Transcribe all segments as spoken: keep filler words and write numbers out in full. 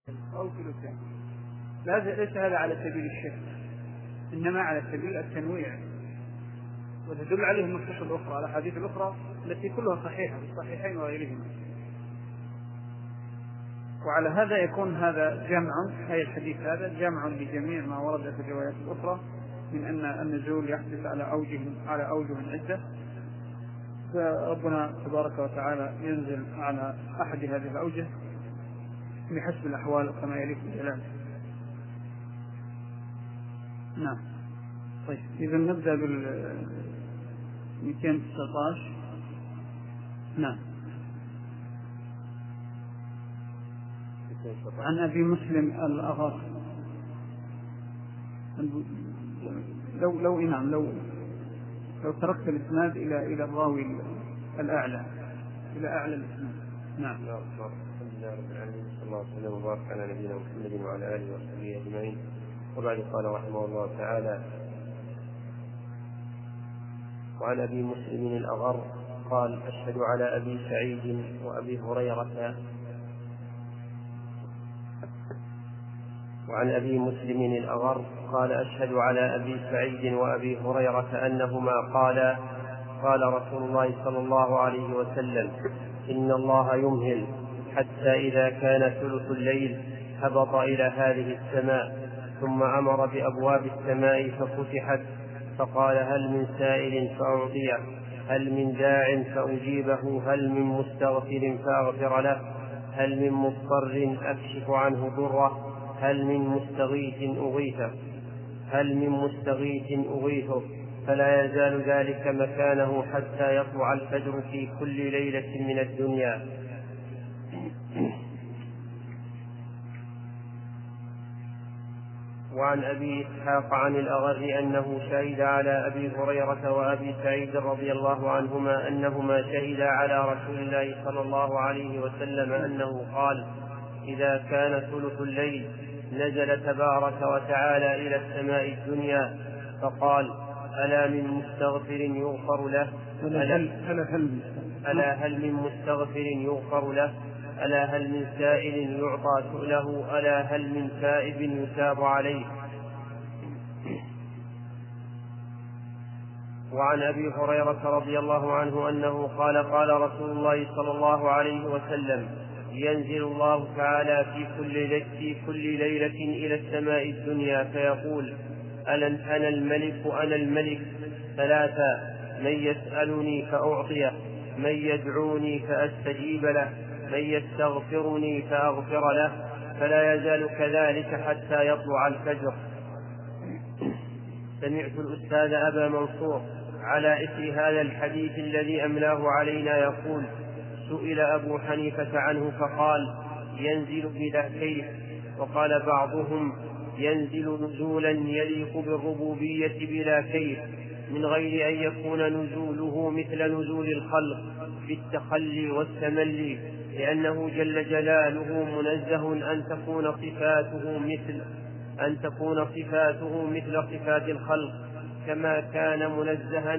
أو ثلثين. ليس هذا على سبيل الشك، إنما على سبيل التنويع، وتدل عليه النصوص الأخرى، الأحاديث الأخرى التي كلها صحيحة في الصحيحين وغيرهما. وعلى هذا يكون هذا جمع، هذا الحديث هذا جمع لجميع ما ورد في الروايات الأخرى من أن النزول يحدث على أوجه على أوجه عدة، فربنا تبارك وتعالى ينزل على أحد هذه الأوجه بحسب الأحوال كما يليق بجلاله. نعم. طيب إذا نبدأ بال مئتين وتسعة عشر. نعم. عن أبي مسلم الأغر. لو لو نعم لو لو تركت الإسناد إلى إلى الراوي الأعلى، إلى أعلى الإسناد. نعم. الحمد لله رب العالمين، صلى الله وسلم وبارك على نبينا محمد وعلى آله وصحبه أجمعين. وبعد، قال رحمه الله تعالى: وعن أبي مسلم الأغر قال: أشهد على أبي سعيد وأبي هريرة وعن أبي مسلم الأغر قال: أشهد على أبي سعيد وأبي هريرة أنهما قالا: قال رسول الله صلى الله عليه وسلم: إن الله يمهل حتى إذا كان ثلث الليل هبط إلى هذه السماء، ثم أمر بأبواب السماء ففتحت، فقال: هل من سائل فأعطيه، هل من داع فأجيبه، هل من مستغفر فأغفر له، هل من مضطر أكشف عنه ضره، هل من مستغيث أغيثه هل من مستغيث أغيثه فلا يزال ذلك مكانه حتى يطلع الفجر في كل ليلة من الدنيا. وعن أبي إسحاق عن الأغر أنه شهد على أبي هريرة وأبي سعيد رضي الله عنهما أنهما شهدا على رسول الله صلى الله عليه وسلم أنه قال: إذا كان ثلث الليل نزل تبارك وتعالى إلى السماء الدنيا فقال: ألا من مستغفر يغفر له ألا, ألا هل من مستغفر يغفر له ألا هل من سائل يعطى سؤله ألا هل من تائب يتاب عليه. وعن أبي هريرة رضي الله عنه أنه قال: قال رسول الله صلى الله عليه وسلم: ينزل الله تعالى في كل, في كل ليلة إلى السماء الدنيا فيقول: أنا الملك أنا الملك ثلاثة: من يسألني فأعطيه، من يدعوني فأستجيب له، من يستغفرني فأغفر له، فلا يزال كذلك حتى يطلع الفجر. سمعت الأستاذ أبا منصور على إثر هذا الحديث الذي أملاه علينا يقول: سئل أبو حنيفة عنه فقال: ينزل بلا كيف. وقال بعضهم: ينزل نزولا يليق بالربوبية بلا كيف، من غير أن يكون نزوله مثل نزول الخلق بالتخلي والتملي، لأنه جل جلاله منزه أن تكون صفاته مثل أن تكون صفاته مثل صفات الخلق، كما كان منزها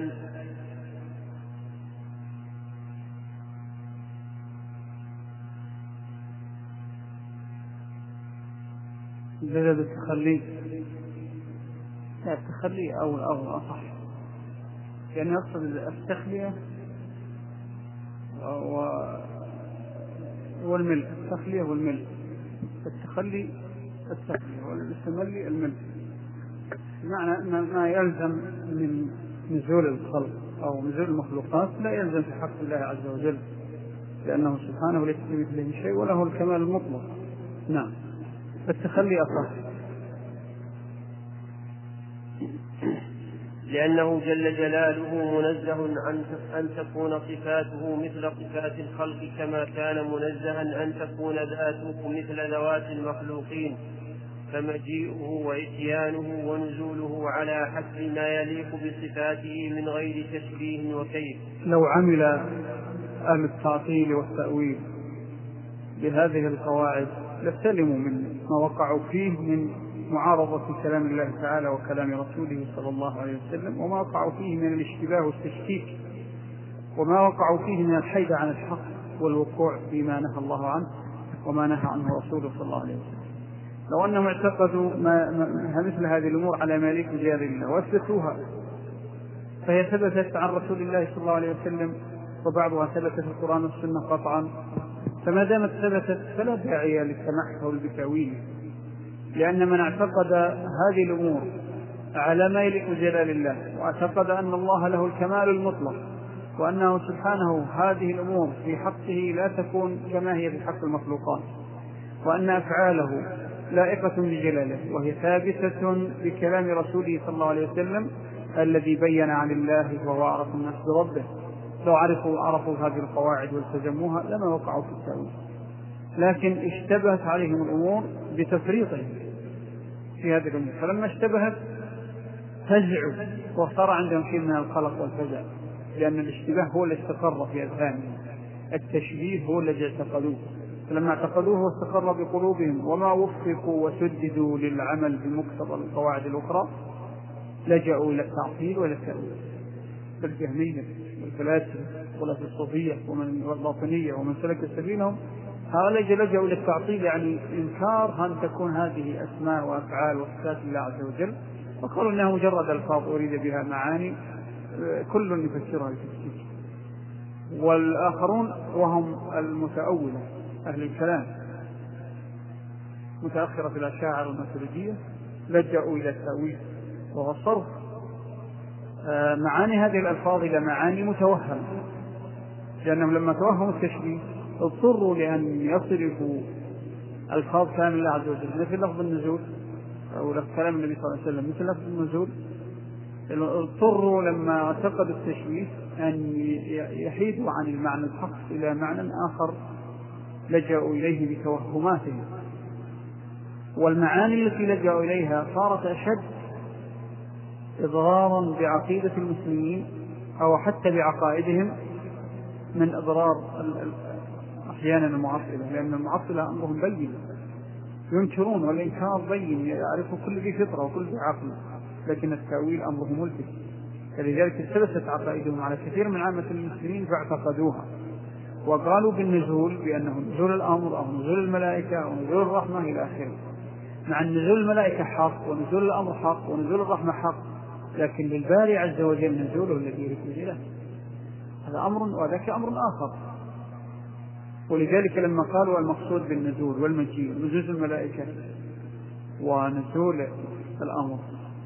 بدأ بالتخلي لا التخلي أو الأول أصح، يعني يقصد التخلية والملء، التخلية والملء، التخلي التخلية والتملي الملء، بمعنى أن ما يلزم من نزول الخلق أو نزول المخلوقات لا يلزم في حق الله عز وجل، لأنه سبحانه ليس كمثله شيء وله الكمال المطلق. نعم، التخلي أصح، لأنه جل جلاله منزه أن تكون صفاته مثل صفات الخلق، كما كان منزها أن تكون ذاته مثل ذوات المخلوقين، فمجيئه وإتيانه ونزوله على حسب ما يليق بصفاته من غير تشبيه وكيف. لو عمل أهل التعطيل والتأويل بهذه القواعد لسلموا من ما وقعوا فيه من معارضة كلام الله تعالى وكلام رسوله صلى الله عليه وسلم، وما وقعوا فيه من الاشتباه والتشكيك، وما وقعوا فيه من الحيد عن الحق والوقوع فيما نهى الله عنه. وما نهى عنه رسوله صلى الله عليه وسلم. لو أنهم اعتقدوا ما ما مثل هذه الأمور على مالك غير الله وأثبتوها، فهي ثبتت عن رسول الله صلى الله عليه وسلم، وبعضها ثبت في القرآن والسنة قطعا، فما دامت ثبتت فلا داعي للتمحل بتأويله، لأن من اعتقد هذه الأمور على ما يليق بجلال الله، واعتقد أن الله له الكمال المطلق، وأنه سبحانه هذه الأمور في حقه لا تكون كما هي في حق المخلوقات، وأن أفعاله لائقة بجلاله وهي ثابتة بكلام رسوله صلى الله عليه وسلم الذي بين عن الله وهو أعرف الناس بربه. لو عرفوا عرفوا هذه القواعد والتزموها لما وقعوا في التأويل، لكن اشتبهت عليهم الأمور بتفريطهم في هذه الأمور، فلما اشتبهت فزعوا وصار عندهم شيء من القلق والفزع، لأن الاشتباه هو اللي استقر في أذهانهم، التشبيه هو الذي اعتقدوه، فلما اعتقدوه واستقر بقلوبهم وما وفقوا وسددوا للعمل بمقتضى القواعد الأخرى لجأوا إلى التعطيل وإلى التأويل. فالجهمية والفلاسفة والفلاسفة الصوفية ومن الباطنية ومن سلك سبيلهم هؤلاء لجأوا إلى التعطيل، يعني إنكار أن تكون هذه أسماء وأفعال وصفات الله عز وجل، وقالوا إنها مجرد ألفاظ أريد بها معاني كل يفسرها التفسير. والآخرون وهم المتأولة أهل الكلام متأخرة في الأشاعرة والماتريدية لجأوا إلى التأويل وهو صرف معاني هذه الألفاظ إلى معاني متوهمة، لأنهم لما توهموا التشبيه اضطروا لأن يصرفوا ألفاظ كلام الله عز وجل مثل لفظ النزول أو كلام النبي صلى الله عليه وسلم مثل لفظ النزول، اضطروا لما اعتقدوا التشبيه أن يحيدوا عن المعنى الحق إلى معنى آخر لجأوا إليه بتوهماتهم، والمعاني التي لجأوا إليها صارت أشد إضرارا بعقيدة المسلمين أو حتى بعقائدهم من إضرار أحيانا المعطلة، لأن المعطلة أمرهم بين ينكرون، والإنكار بين يعرفوا كل ذي فطرة وكل ذي عقل، لكن التأويل أمره ملبس، فلذلك ثبتت عقائدهم على كثير من عامة المسلمين فاعتقدوها وقالوا بالنزول بأنه نزول الأمر أو نزول الملائكة أو نزول الرحمة إلى آخره، مع أن نزول الملائكة حق ونزول الأمر حق ونزول الرحمة حق، لكن للباري عز وجل نزوله الذي يريد له هذا أمر وذاك أمر آخر. ولذلك لما قالوا المقصود بالنزول والمجيء نزول الملائكة ونزول الأمر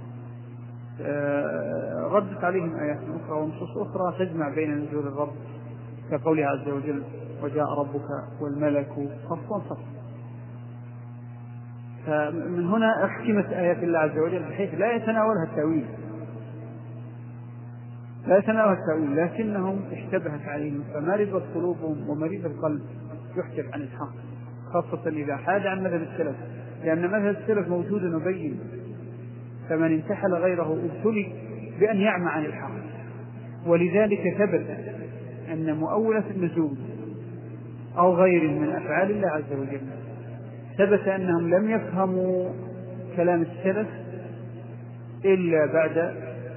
ردت عليهم آيات أخرى ونصوص أخرى تجمع بين نزول الرب كقوله عز وجل وجاء ربك والملك صفا صفا. فمن هنا أحكمت آيات الله عز وجل بحيث لا يتناولها التأويل لا يتناولها التأويل لكنهم اشتبهت عليهم، فمرضت قلوبهم ومريض القلب يحجب عن الحق، خاصة إذا حاد عن مذهب السلف، لأن مذهب السلف موجود وبين، فمن انتحل غيره ابتلي بأن يعمى عن الحق. ولذلك ثبت أن مؤولة النزول أو غيره من أفعال الله عز وجل ثبت أنهم لم يفهموا كلام السلف إلا بعد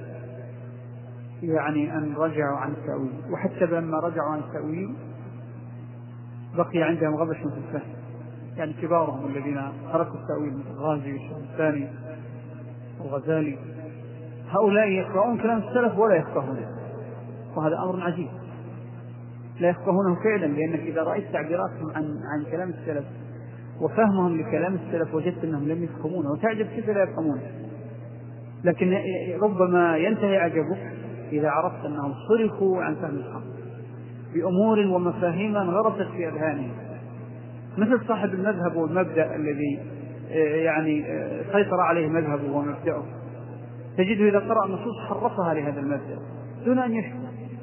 يعني أن رجعوا عن التأويل، وحتى لما رجعوا عن التأويل بقي عندهم غبش في الفهم، يعني كبارهم الذين تركوا التأويل مثل الغازي والشهرستاني والغزالي هؤلاء يقرؤون كلام السلف ولا يفقهونه، وهذا أمر عجيب لا يفقهونه فعلا، لأنك إذا رأيت تعبيراتهم عن عن كلام السلف وفهمهم لكلام السلف وجدت أنهم لم يفهمونه وتعجب كيف لا يفهمونه. لكن ربما ينتهي عجبك إذا عرفت أنهم صرفوا عن فهم الحق بأمور ومفاهيم غرست في أذهانهم، مثل صاحب المذهب والمبدأ الذي يعني سيطر عليه مذهبه ومبدأه، تجده إذا قرأ نصوص حرفها لهذا المبدأ دون أن يشكو،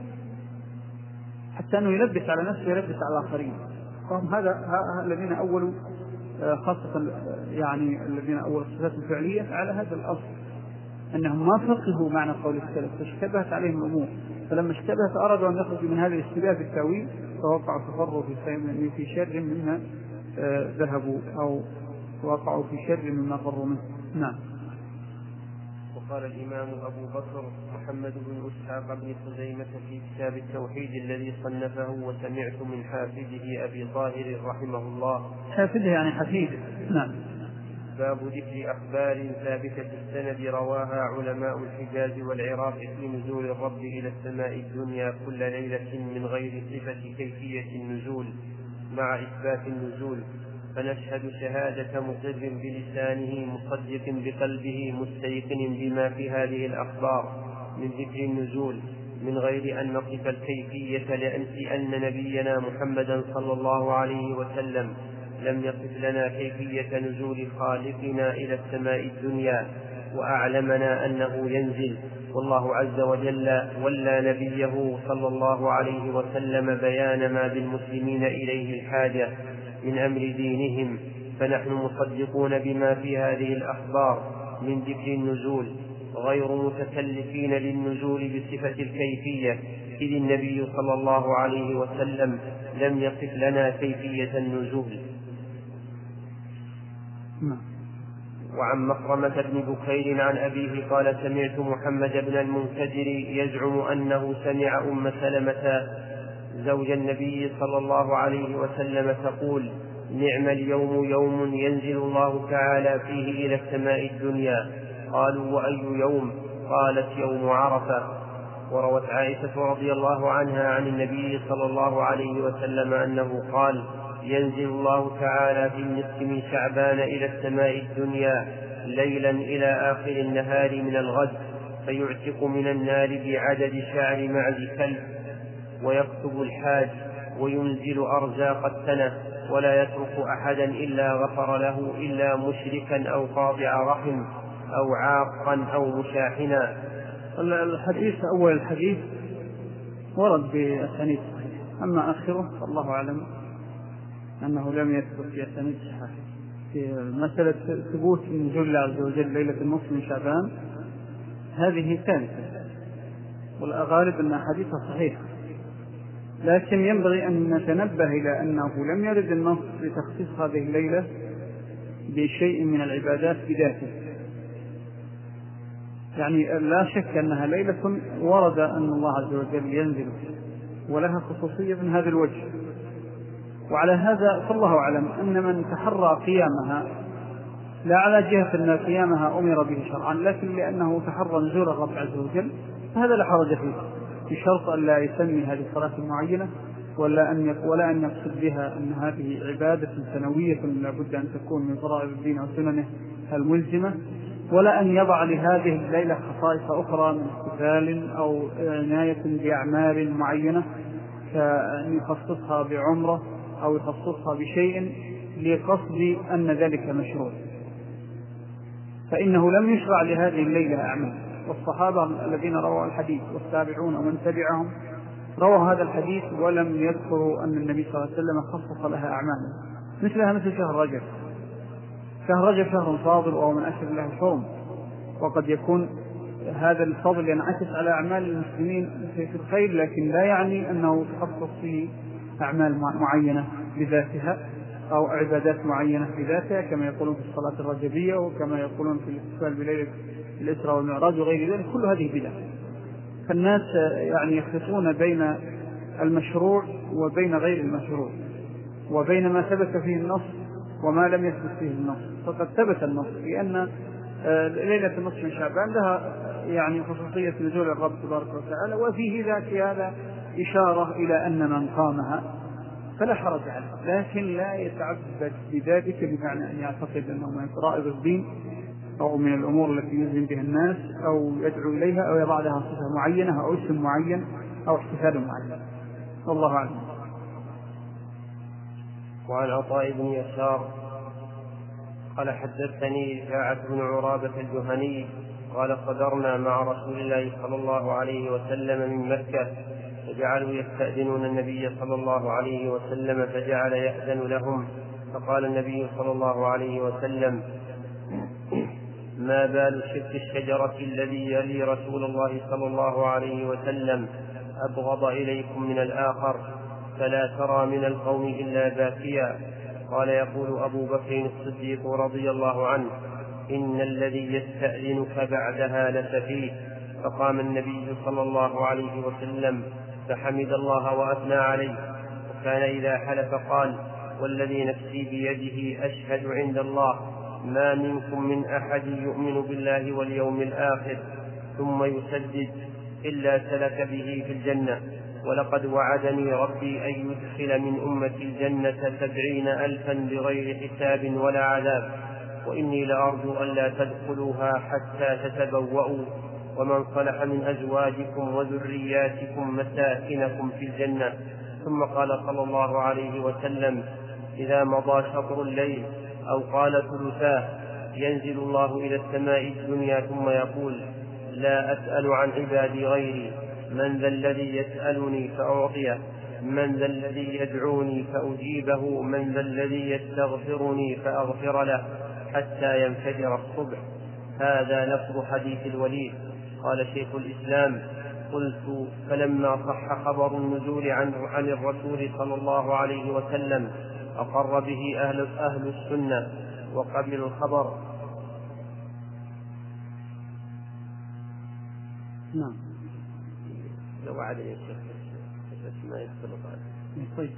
حتى أنه يلبس على نفسه ويلبس على الآخرين. فهم هذا الذين أولوا خاصة يعني الذين أولوا الصفات الفعلية على هذا الأصل، أنهم ما فقهوا معنى قول السلف فاشتبهت عليهم الأمور، فلما اشتبهت أرادوا أن يخرجوا من هذا الاشتباه في التأويل فوقعوا تفروا في في شر مما ذهبوا أو وقعوا في شر مما فروا منه. نعم. وقال الإمام أبو بكر محمد بن إسحاق بن خزيمة في كتاب التوحيد الذي صنفه: وسمعت من حافظه أبي طاهر رحمه الله. حافظه يعني حفيده. نعم. باب ذكر أخبار ثابتة السند رواها علماء الحجاز والعراق في نزول الرب إلى السماء الدنيا كل ليلة من غير صفة كيفية النزول مع إثبات النزول، فنشهد شهادة مقر بلسانه مصدق بقلبه مستيقن بما في هذه الأخبار من ذكر النزول من غير أن نصف الكيفية، لأن نبينا محمدا صلى الله عليه وسلم لم يصف لنا كيفية نزول خالقنا إلى السماء الدنيا، وأعلمنا أنه ينزل، والله عز وجل ولى نبيه صلى الله عليه وسلم بيان ما بالمسلمين إليه الحاجة من أمر دينهم، فنحن مصدقون بما في هذه الأخبار من ذكر النزول غير متكلفين للنزول بصفة الكيفية، إذ النبي صلى الله عليه وسلم لم يصف لنا كيفية النزول. وعن مخرمة بن بكير عن أبيه قال: سمعت محمد بن المنكدر يزعم أنه سمع أم سلمة زوج النبي صلى الله عليه وسلم تقول: نعم اليوم يوم ينزل الله تعالى فيه إلى السماء الدنيا. قالوا: وأي يوم؟ قالت: يوم عرفة. وروت عائشة رضي الله عنها عن النبي صلى الله عليه وسلم أنه قال: ينزل الله تعالى في النصف من شعبان إلى السماء الدنيا ليلا إلى آخر النهار من الغد، فيعتق من النار بعدد شعر معز كلب، ويكتب الحاج، وينزل أرزاق السنة، ولا يترك أحدا إلا غفر له إلا مشركا أو قاطع رحم أو عاقا أو مشاحنا. الحديث أول الحديث ورد بأسانيد صحيحة، أما آخره فالله أعلم أنه لم يثبت في أسانيد صحيحة. في مسألة ثبوت نزول الله عز وجل ليلة النصف من شعبان هذه ثالثة، والغالب أن حديثها صحيحة، لكن ينبغي أن نتنبه إلى أنه لم يرد النص لتخصيص هذه الليلة بشيء من العبادات بذاته. يعني لا شك أنها ليلة ورد أن الله عز وجل ينزل ولها خصوصية من هذا الوجه، وعلى هذا فالله أعلم أن من تحرى قيامها لا على جهة أن قيامها أمر به شرعا، لكن لأنه تحرى نزول الرب عز وجل فهذا لا حرج فيه، بشرط أن لا يسمي هذه الصلاة المعينة ولا أن ولا أن يقصد بها أن هذه عبادة سنوية لابد أن تكون من فرائض الدين وسننه الملزمة، ولا أن يضع لهذه الليلة خصائص أخرى من احتفال أو عناية بأعمال معينة كأن يخصصها بعمرة أو يخصصها بشيء لقصد أن ذلك مشروع، فإنه لم يشرع لهذه الليلة أعمال. والصحابة الذين رووا الحديث والتابعون ومن تبعهم رووا هذا الحديث ولم يذكروا أن النبي صلى الله عليه وسلم خصص لها أعمالا، مثلها مثل شهر رجب. شهر رجب شهر فاضل وهو من أشهر الله الحرم، وقد يكون هذا الفضل ينعكس على أعمال المسلمين في الخير، لكن لا يعني أنه تخصص فيه أعمال معينة بذاتها أو عبادات معينة بذاتها، كما يقولون في الصلاة الرجبية وكما يقولون في الاحتفال بليلة الإسراء والمعراج وغير ذلك، كل هذه بدع. فالناس يعني يخلطون بين المشروع وبين غير المشروع، وبين ما ثبت فيه النص وما لم يثبت فيه النص. فقد ثبت النص لأن ليلة النصف من شعبان لها يعني خصوصية نزول الرب تبارك وتعالى، وفيه ذات هذا إشارة إلى أن من قامها فلا حرج عليه، لكن لا يتعبد بذلك بمعنى أن يعتقد أنه من فرائض الدين أو من الأمور التي يلزم بها الناس أو يدعو إليها أو يضع لها صفة معينة أو اسم معين أو احتفال معين. والله أعلم. وعن عطاء بن يسار قال: حدثني رفاعة بن عرابة الجهني قال: صدرنا مع رسول الله صلى الله عليه وسلم من مكة، فجعلوا يستأذنون النبي صلى الله عليه وسلم فجعل يأذن لهم، فقال النبي صلى الله عليه وسلم: ما بال شق الشجرة الذي يلي رسول الله صلى الله عليه وسلم أبغض إليكم من الآخر، فلا ترى من القوم إلا باكيا. قال: يقول أبو بكر الصديق رضي الله عنه: إن الذي يستأذنك بعدها لسفيه. فقام النبي صلى الله عليه وسلم فحمد الله وأثنى عليه، وكان إذا حلف قال: والذي نفسي بيده أشهد عند الله ما منكم من أحد يؤمن بالله واليوم الآخر ثم يسدد إلا سلك به في الجنة، ولقد وعدني ربي أن يدخل من أمتي الجنة سبعين ألفا بغير حساب ولا عذاب، وإني لأرجو أن لا تدخلوها حتى تتبوأوا، ومن صلح من أزواجكم وذرياتكم مساكنكم في الجنة. ثم قال صلى الله عليه وسلم: إذا مضى شطر الليل أو قال ثلثاه ينزل الله إلى السماء الدنيا ثم يقول: لا أسأل عن عبادي غيري، من ذا الذي يسألني فأعطيه، من ذا الذي يدعوني فأجيبه، من ذا الذي يستغفرني فأغفر له، حتى ينفجر الصبح. هذا لفظ حديث الوليد. قال شيخ الإسلام: قلت: فلما صح خبر النزول عنه عن الرسول صلى الله عليه وسلم أقر به أهل, أهل السنة وقبلوا الخبر. نعم. لو عاد يا شيخ ما يختلط طيب.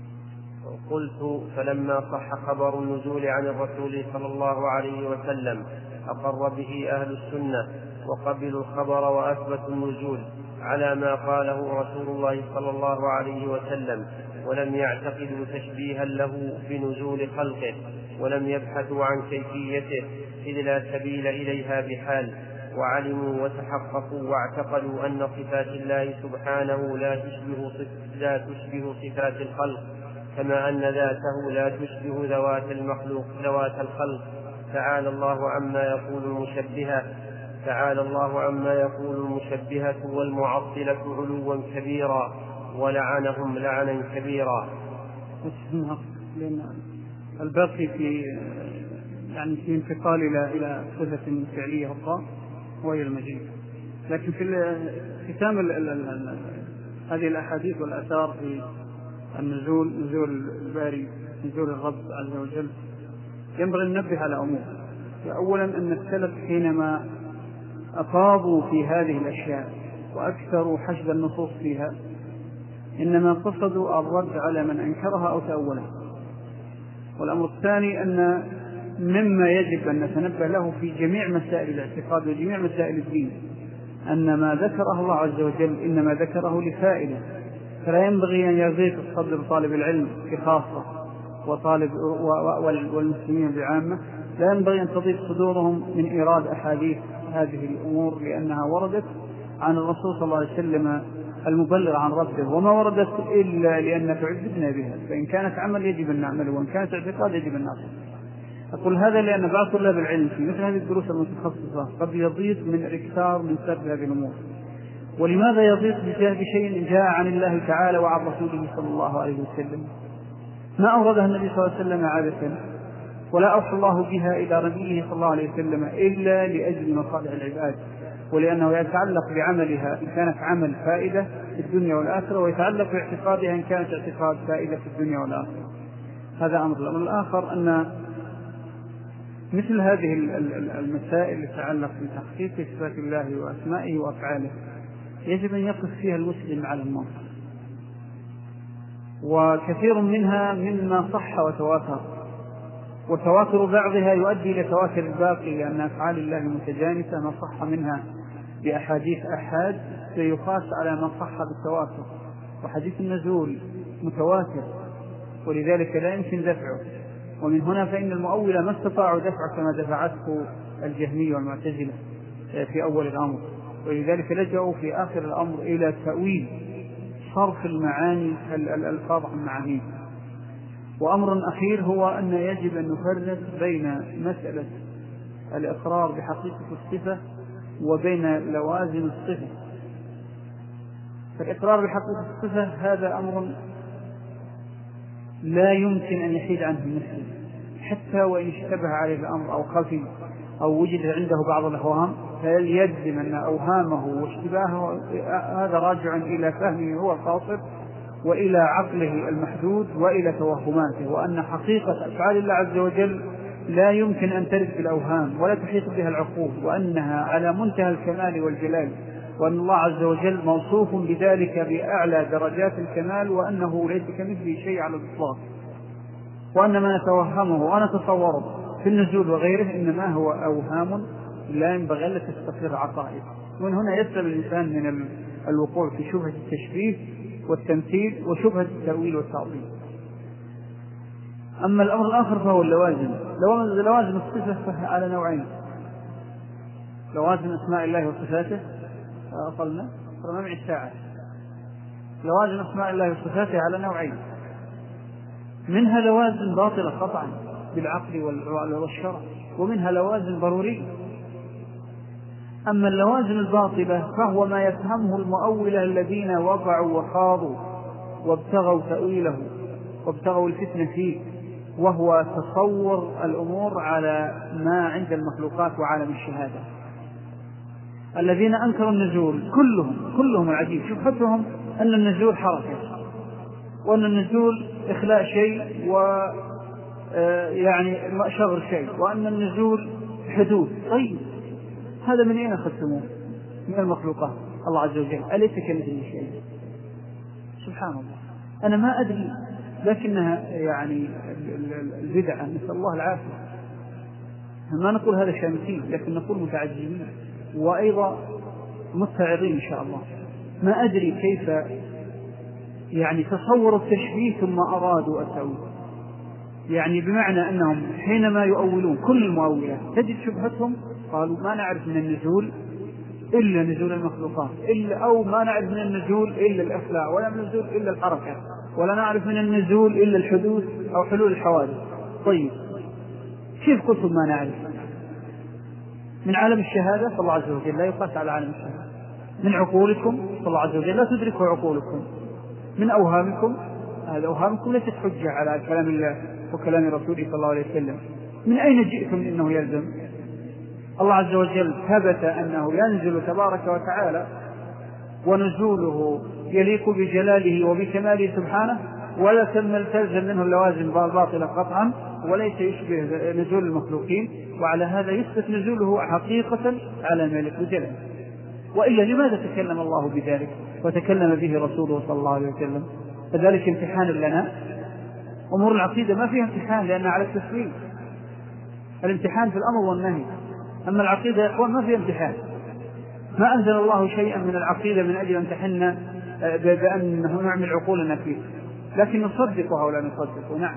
قلت: فلما صح خبر النزول عن الرسول صلى الله عليه وسلم أقر به أهل السنة وقبلوا الخبر وأثبتوا النزول على ما قاله رسول الله صلى الله عليه وسلم، ولم يعتقدوا تشبيها له بنزول خلقه، ولم يبحثوا عن كيفيته إذ لا سبيل إليها بحال، وعلموا وتحققوا واعتقدوا أن صفات الله سبحانه لا تشبه, لا تشبه صفات الخلق، كما أن ذاته لا تشبه ذوات المخلوق ذوات الخلق. تعالى الله عما يقول المشبهة تعالى الله عما يقول المشبهة والمعطلة علوا كبيرا، ولعنهم لعنا كبيرا. لأن الباقي في يعني في انتقال إلى إلى صفة فعلية أخرى وهي المجيء، لكن في ختام هذه الأحاديث والآثار في النزول نزول الباري نزول الرب عز وجل ينبغي أن ننبه على أمور. أولا أن السلف حينما أفاضوا في هذه الأشياء وأكثروا حشد النصوص فيها إنما قصدوا الرد على من أنكرها أو تأولها. والأمر الثاني أن مما يجب أن نتنبه له في جميع مسائل الاعتقاد وجميع مسائل الدين أن ما ذكره الله عز وجل إنما ذكره لفائدة، فلا ينبغي أن يضيق الصدر طالب العلم بخاصة وطالب والمسلمين بعامة، لا ينبغي أن تضيق صدورهم من إيراد أحاديث هذه الأمور لأنها وردت عن الرسول صلى الله عليه وسلم المبلغ عن ربه، وما وردت إلا لأن تعبدنا بها، فإن كانت عمل يجب أن نعمله وإن كانت اعتقاد يجب أن نعمله. أقول هذا لأن بعض طلاب العلم في مثل هذه الدروس المتخصصة قد يضيق من الإكثار من سرد هذه الأمور. ولماذا يضيق بشيء جاء عن الله تعالى وعن رسوله صلى الله عليه وسلم؟ ما أوردها النبي صلى الله عليه وسلم عادة ولا أوحى الله بها إلى نبيه صلى الله عليه وسلم إلا لأجل مصالح العباد، ولأنه يتعلق بعملها إن كانت عمل فائدة في الدنيا والآخرة، ويتعلق باعتقادها إن كانت اعتقاد فائدة في الدنيا والآخرة. هذا أمر. الأمر الآخر أن مثل هذه المسائل تتعلق بتحقيق صفات الله وأسمائه وأفعاله يجب أن يقف فيها المسلم على النص، وكثير منها مما صح وتواتر، وتواتر بعضها يؤدي إلى تواتر الباقي، لأن أفعال الله متجانسة، ما صح منها بأحاديث أحاد سيقاس على ما صح بالتواتر، وحديث النزول متواتر ولذلك لا يمكن دفعه. ومن هنا فإن المؤولة ما استطاعوا دفعه كما دفعته الجهمية والمعتزلة في أول الأمر، ولذلك لجأوا في آخر الأمر إلى تأويل صرف المعاني الألفاظ عن معانيه. وأمر أخير هو أن يجب أن نفرق بين مسألة الإقرار بحقيقة الصفة وبين لوازم الصفة. فالإقرار بحقيقة الصفة هذا أمر لا يمكن أن يحيد عنه المسلم حتى وإن اشتبه عليه الأمر أو خفي أو وجد عنده بعض الأوهام، فيلزم أن أوهامه واشتباهه هذا راجع إلى فهمه هو القاصر وإلى عقله المحدود وإلى توهماته، وأن حقيقة أفعال الله عز وجل لا يمكن أن ترد بالأوهام ولا تحيط بها العقول، وأنها على منتهى الكمال والجلال، وأن الله عز وجل موصوف بذلك بأعلى درجات الكمال، وأنه ليس كمثله شيء على الإطلاق، وأن ما نتوهمه ونتصوره في النزول وغيره إنما هو أوهام لا ينبغي أن تستقر عقائد. ومن هنا يسلم الإنسان من الوقوع في شبهة التشبيه والتمثيل وشبهة التأويل والتعظيم. أما الأمر الآخر فهو اللوازم. لوازم الصفة على نوعين: لوازم أسماء الله وصفاته، أقلنا رمى الساعة. لوازم أسماء الله وصفاته على نوعين: منها لوازم باطلة قطعا بالعقل والشرع، ومنها لوازم ضرورية. أما اللوازم الباطلة فهو ما يفهمه المؤولة الذين وقعوا وخاضوا وابتغوا تأويله وابتغوا الفتنة فيه، وهو تصور الأمور على ما عند المخلوقات وعالم الشهادة. الذين أنكروا النزول كلهم كلهم العجيب شبهتهم أن النزول حركة، وأن النزول إخلاء شيء و يعني شغل شيء، وأن النزول حدوث. طيب هذا من أين أخذتموه؟ من المخلوقات الله عز وجل، أليس كمثله شيء؟ سبحان الله. أنا ما أدري، لكنها يعني البدعة، نسأل الله العافية. ما نقول هذا شامتين، لكن نقول متعجبين وأيضا مستعرين إن شاء الله. ما أدري كيف يعني تصوروا التشبيه ثم أرادوا التأويل، يعني بمعنى أنهم حينما يؤولون كل المؤولات تجد شبهتهم قالوا ما نعرف من النزول إلا نزول المخلوقات، إلا أو ما نعرف من النزول إلا الإخلاء، ولا من النزول إلا الحركة، ولا نعرف من النزول إلا الحدوث أو حلول الحوادث. طيب كيف قلتم ما نعرف؟ من عالم الشهادة فالله عز وجل لا يقاس على عالم الشهادة، من عقولكم فالله عز وجل لا تدركوا عقولكم، من أوهامكم هذا أوهامكم ليست حجة على كلام الله وكلام رسوله صلى الله عليه وسلم. من أين جئتم إنه يلزم؟ الله عز وجل ثبت أنه ينزل تبارك وتعالى ونزوله يليق بجلاله وبكماله سبحانه، ولا تلزم منه اللوازم باطلة قطعا، وليس يشبه نزول المخلوقين، وعلى هذا يثبت نزوله حقيقة على ملك وجلاله. وإلا لماذا تكلم الله بذلك وتكلم به رسوله صلى الله عليه وسلم؟ فذلك امتحان لنا. أمور العقيدة ما فيها امتحان لأنها على التسليم، الامتحان في الأمر والنهي. أما العقيدة يا إخوان ما فيها امتحان، ما أنزل الله شيئا من العقيدة من أجل امتحاننا بأن نعمل عقولنا فيه، لكن نصدقها ولا نصدقها. نعم،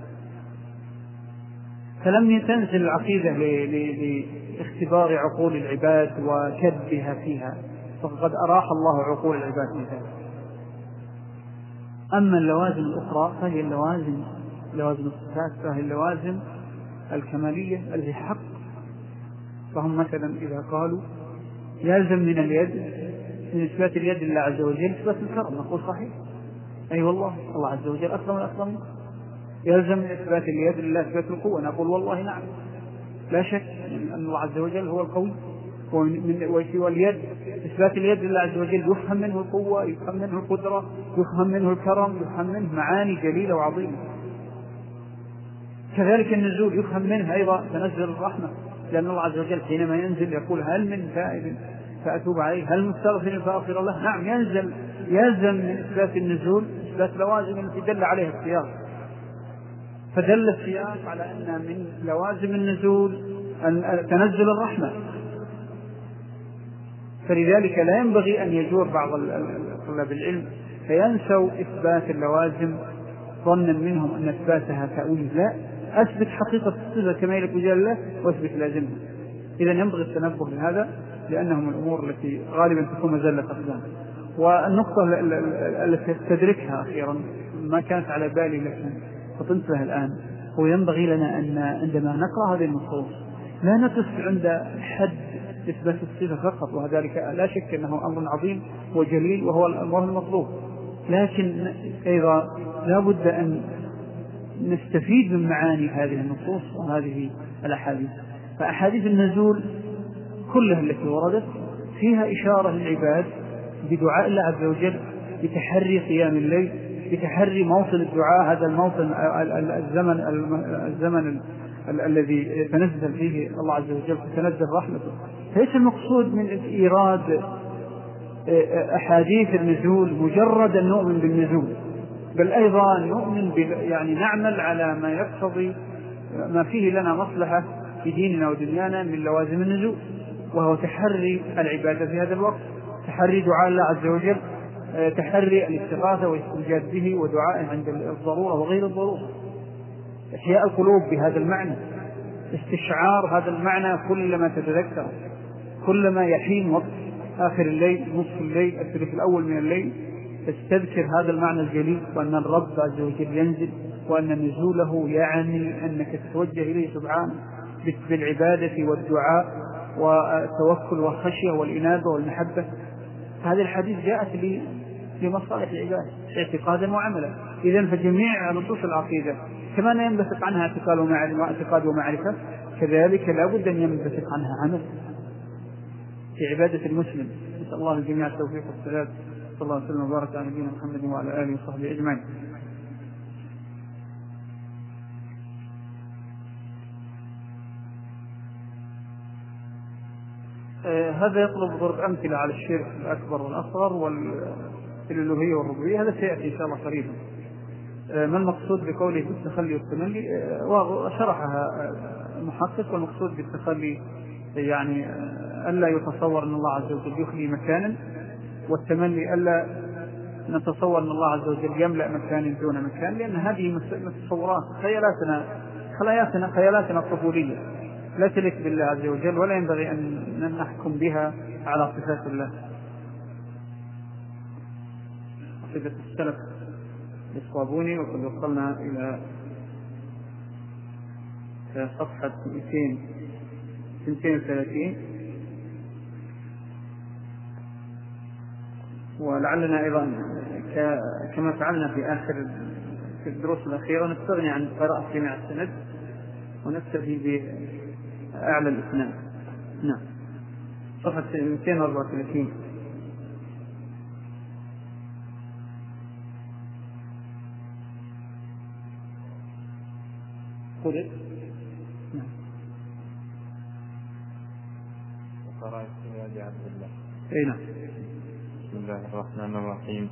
فلم تنزل العقيدة لاختبار عقول العباد وكدها فيها، فقد أراح الله عقول العباد من ذلك. أما اللوازم الأخرى فهي اللوازم لوازم الصفات، فهي اللوازم الكمالية التي حق. فهم مثلا إذا قالوا يلزم من اليد من إثبات اليد لله عز وجل إثبات الكرم، نقول صحيح، أي أيوة والله الله عز وجل أكرم الأكرمين. يلزم من إثبات اليد لله إثبات القوة، نقول والله نعم، لا شك أن الله عز وجل هو القوي، واليد إثبات اليد لله عز وجل يفهم منه القوة، يفهم منه القدرة، يفهم منه الكرم، يفهم منه معاني جليلة وعظيمة. كذلك النزول يفهم منه أيضا تنزل الرحمة، لأن الله عز وجل حينما ينزل يقول هل من تائب فأتوب عليه، هل مستغفر فأغفر الله. نعم، ينزل يلزم من إثبات النزول إثبات لوازم التي دل عليها السياق، فدل السياق على أن من لوازم النزول أن تنزل الرحمة. فلذلك لا ينبغي أن يجور بعض طلاب العلم فينسوا إثبات اللوازم ظنا منهم أن إثباتها تأويل. لا، أثبت حقيقة الصفة كما يليق بجلال الله وأثبت لازمها. إذا ينبغي التنبه لهذا، لأنه من الأمور التي غالبا تكون مزلة أقدام. والنقطة التي تدركها أخيرا ما كانت على بالي لكن فطنت لها الآن، هو ينبغي لنا أن عندما نقرأ هذه النصوص لا نقف عند حد إثبات الصفة فقط، وذلك لا شك أنه أمر عظيم وجليل وهو الأمر المطلوب، لكن أيضا لا بد أن نستفيد من معاني هذه النصوص وهذه الأحاديث. فأحاديث النزول كلها التي وردت فيها إشارة للعباد بدعاء الله عز وجل، بتحري قيام الليل، بتحري موطن الدعاء، هذا الموطن الزمن الزمن ال الذي تنزل فيه الله عز وجل تنزل رحمته. ليس المقصود من إيراد أحاديث النزول مجرد أن نؤمن بالنزول، بل أيضا نؤمن يعني نعمل على ما يقتضي ما فيه لنا مصلحة في ديننا ودنيانا من لوازم النزول، وهو تحري العبادة في هذا الوقت، تحري دعاء الله عز وجل، تحري الاستغاثة والاستنجاد به ودعائه عند الضرورة وغير الضرورة، إحياء القلوب بهذا المعنى، استشعار هذا المعنى كلما تتذكر، كلما يحين وقت آخر الليل، نصف الليل، الثلث الأول من الليل، تستذكر هذا المعنى الجليل، وأن الرب عز وجل ينزل، وأن نزوله يعني أنك تتوجه إليه سبحانه بالعبادة والدعاء والتوكل والخشية والإنابة والمحبة. هذه الحديث جاءت لمصالح العباد اعتقادا وعملا. إذن فجميع نصوص العقيدة كما ينبثق عنها اعتقاد ومعرفة، كذلك لا بد أن ينبثق عنها عمل في عبادة المسلم. نسأل الله الجميع التوفيق والسداد. صلى الله عليه وسلم وبارك على نبينا محمد وعلى آله وصحبه أجمعين. آه هذا يطلب ضرب أمثلة على الشرك الأكبر والأصغر والألوهية والربوبية، هذا سيأتي إن شاء الله قريبا. آه ما المقصود بقوله بالتخلي والتملي؟ آه وشرحها المحقق. والمقصود بالتخلي يعني آه ألا يتصور أن الله عز وجل يخلي مكانا، والتملي ألا نتصور أن الله عز وجل يملأ مكان دون مكان، لأن هذه متصورات خيالاتنا خيالاتنا خيالاتنا الطفولية لا تليق بالله عز وجل، ولا ينبغي أن نحكم بها على صفات الله. صفة السلف الصابوني. وقد وصلنا إلى صفحة مئتين وثلاثين، ولعلنا أيضا كما فعلنا في آخر في الدروس الأخيرة نستغني عن قراءة جميع السند ونكتفي بأعلى الإسناد. نعم. صفحة مئتين وأربعة وثلاثين. خذت. نعم. وقراءة سياد عبد الله. أي نعم. بسم الله الرحمن الرحيم.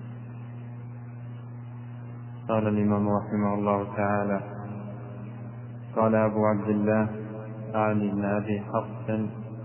قال الإمام رحمه الله تعالى: قال أبو عبد الله أعلي بن أبي حفص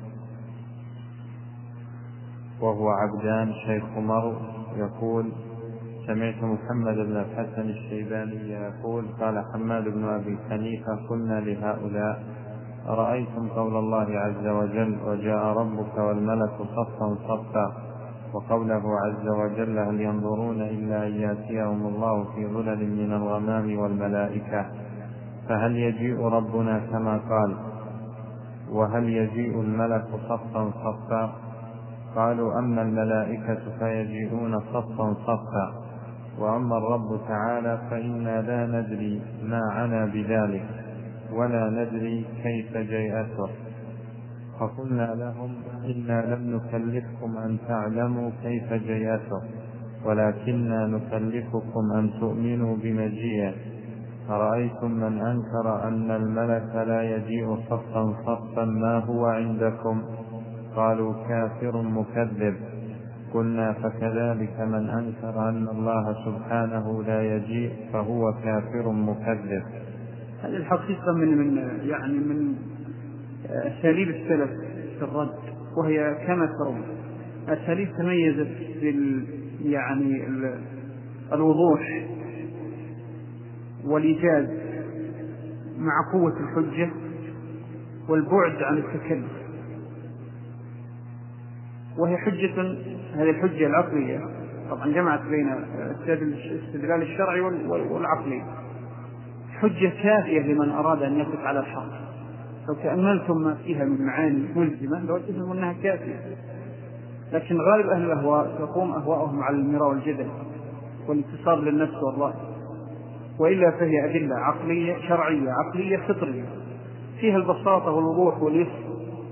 وهو عبدان شيخ مر يقول: سمعت محمد بن الحسن الشيباني يقول: قال حماد بن أبي حنيفة: قلنا لهؤلاء: أرأيتم قول الله عز وجل: وجاء ربك والملك صفا صفا، وقوله عز وجل: هل ينظرون إلا أن يأتيهم الله في ظلل من الغمام والملائكة، فهل يجيء ربنا كما قال؟ وهل يجيء الملك صفا صفا؟ قالوا: أما الملائكة فيجيئون صفا صفا، وأما الرب تعالى فإنا لا ندري ما عنا بذلك، ولا ندري كيف جيئته. فقلنا لهم: إنا لم نكلفكم أن تعلموا كيف جيئته، ولكننا نكلفكم أن تؤمنوا بمجيئه. أرأيتم من أنكر أن الملك لا يجيء صفا صفا ما هو عندكم؟ قالوا: كافر مكذب. قلنا: فكذلك من أنكر أن الله سبحانه لا يجيء فهو كافر مكذب. هذه الحقيقة من من يعني من أساليب السلف في الرد، وهي كما ترون أساليب تميزت بال يعني الوضوح والإيجاز مع قوة الحجة والبعد عن التكلف. وهي حجة، هذه الحجة العقلية طبعا جمعت بين الاستدلال الشرعي والعقلي، حجة كافية لمن أراد أن يثبت على الحق. لو تأملتم ما فيها من معاني ملزمة لو تفهموا أنها كافية، لكن غالب أهل الأهواء تقوم أهواءهم على المراء والجدل والانتصار للنفس والرأي، وإلا فهي أدلة عقلية شرعية عقلية فطرية فيها البساطة والوضوح واليسر،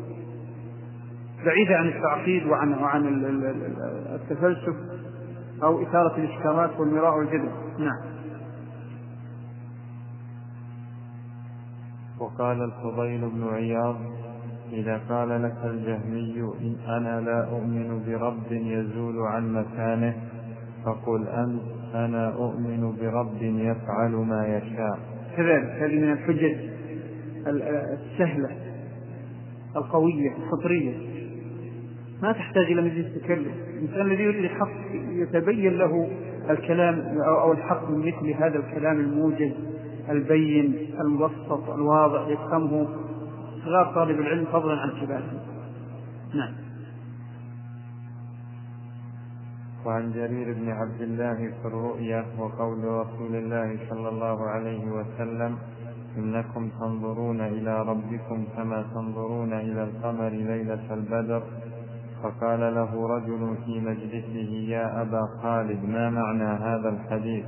بعيدة عن التعقيد وعن وعن التفلسف أو إثارة الإشكالات والمراء والجدل. نعم. وقال الفضيل بن عياض: إذا قال لك الجهمي إن أنا لا أؤمن برب يزول عن مكانه فقل أنت أنا أؤمن برب يفعل ما يشاء. كذلك هذه من الحجج السهلة القوية الفطرية، ما تحتاج إلى مجلس تكلم. الإنسان الذي يريد الحق يتبين له الكلام أو الحق من مثل هذا الكلام الموجز البين المبسط الواضح يفهمه صغار طالب العلم فضلا عن كباره. نعم. وعن جرير بن عبد الله في الرؤيا وقول رسول الله صلى الله عليه وسلم: إنكم تنظرون إلى ربكم كما تنظرون إلى القمر ليلة البدر. فقال له رجل في مجلسه: يا أبا خالد، ما معنى هذا الحديث؟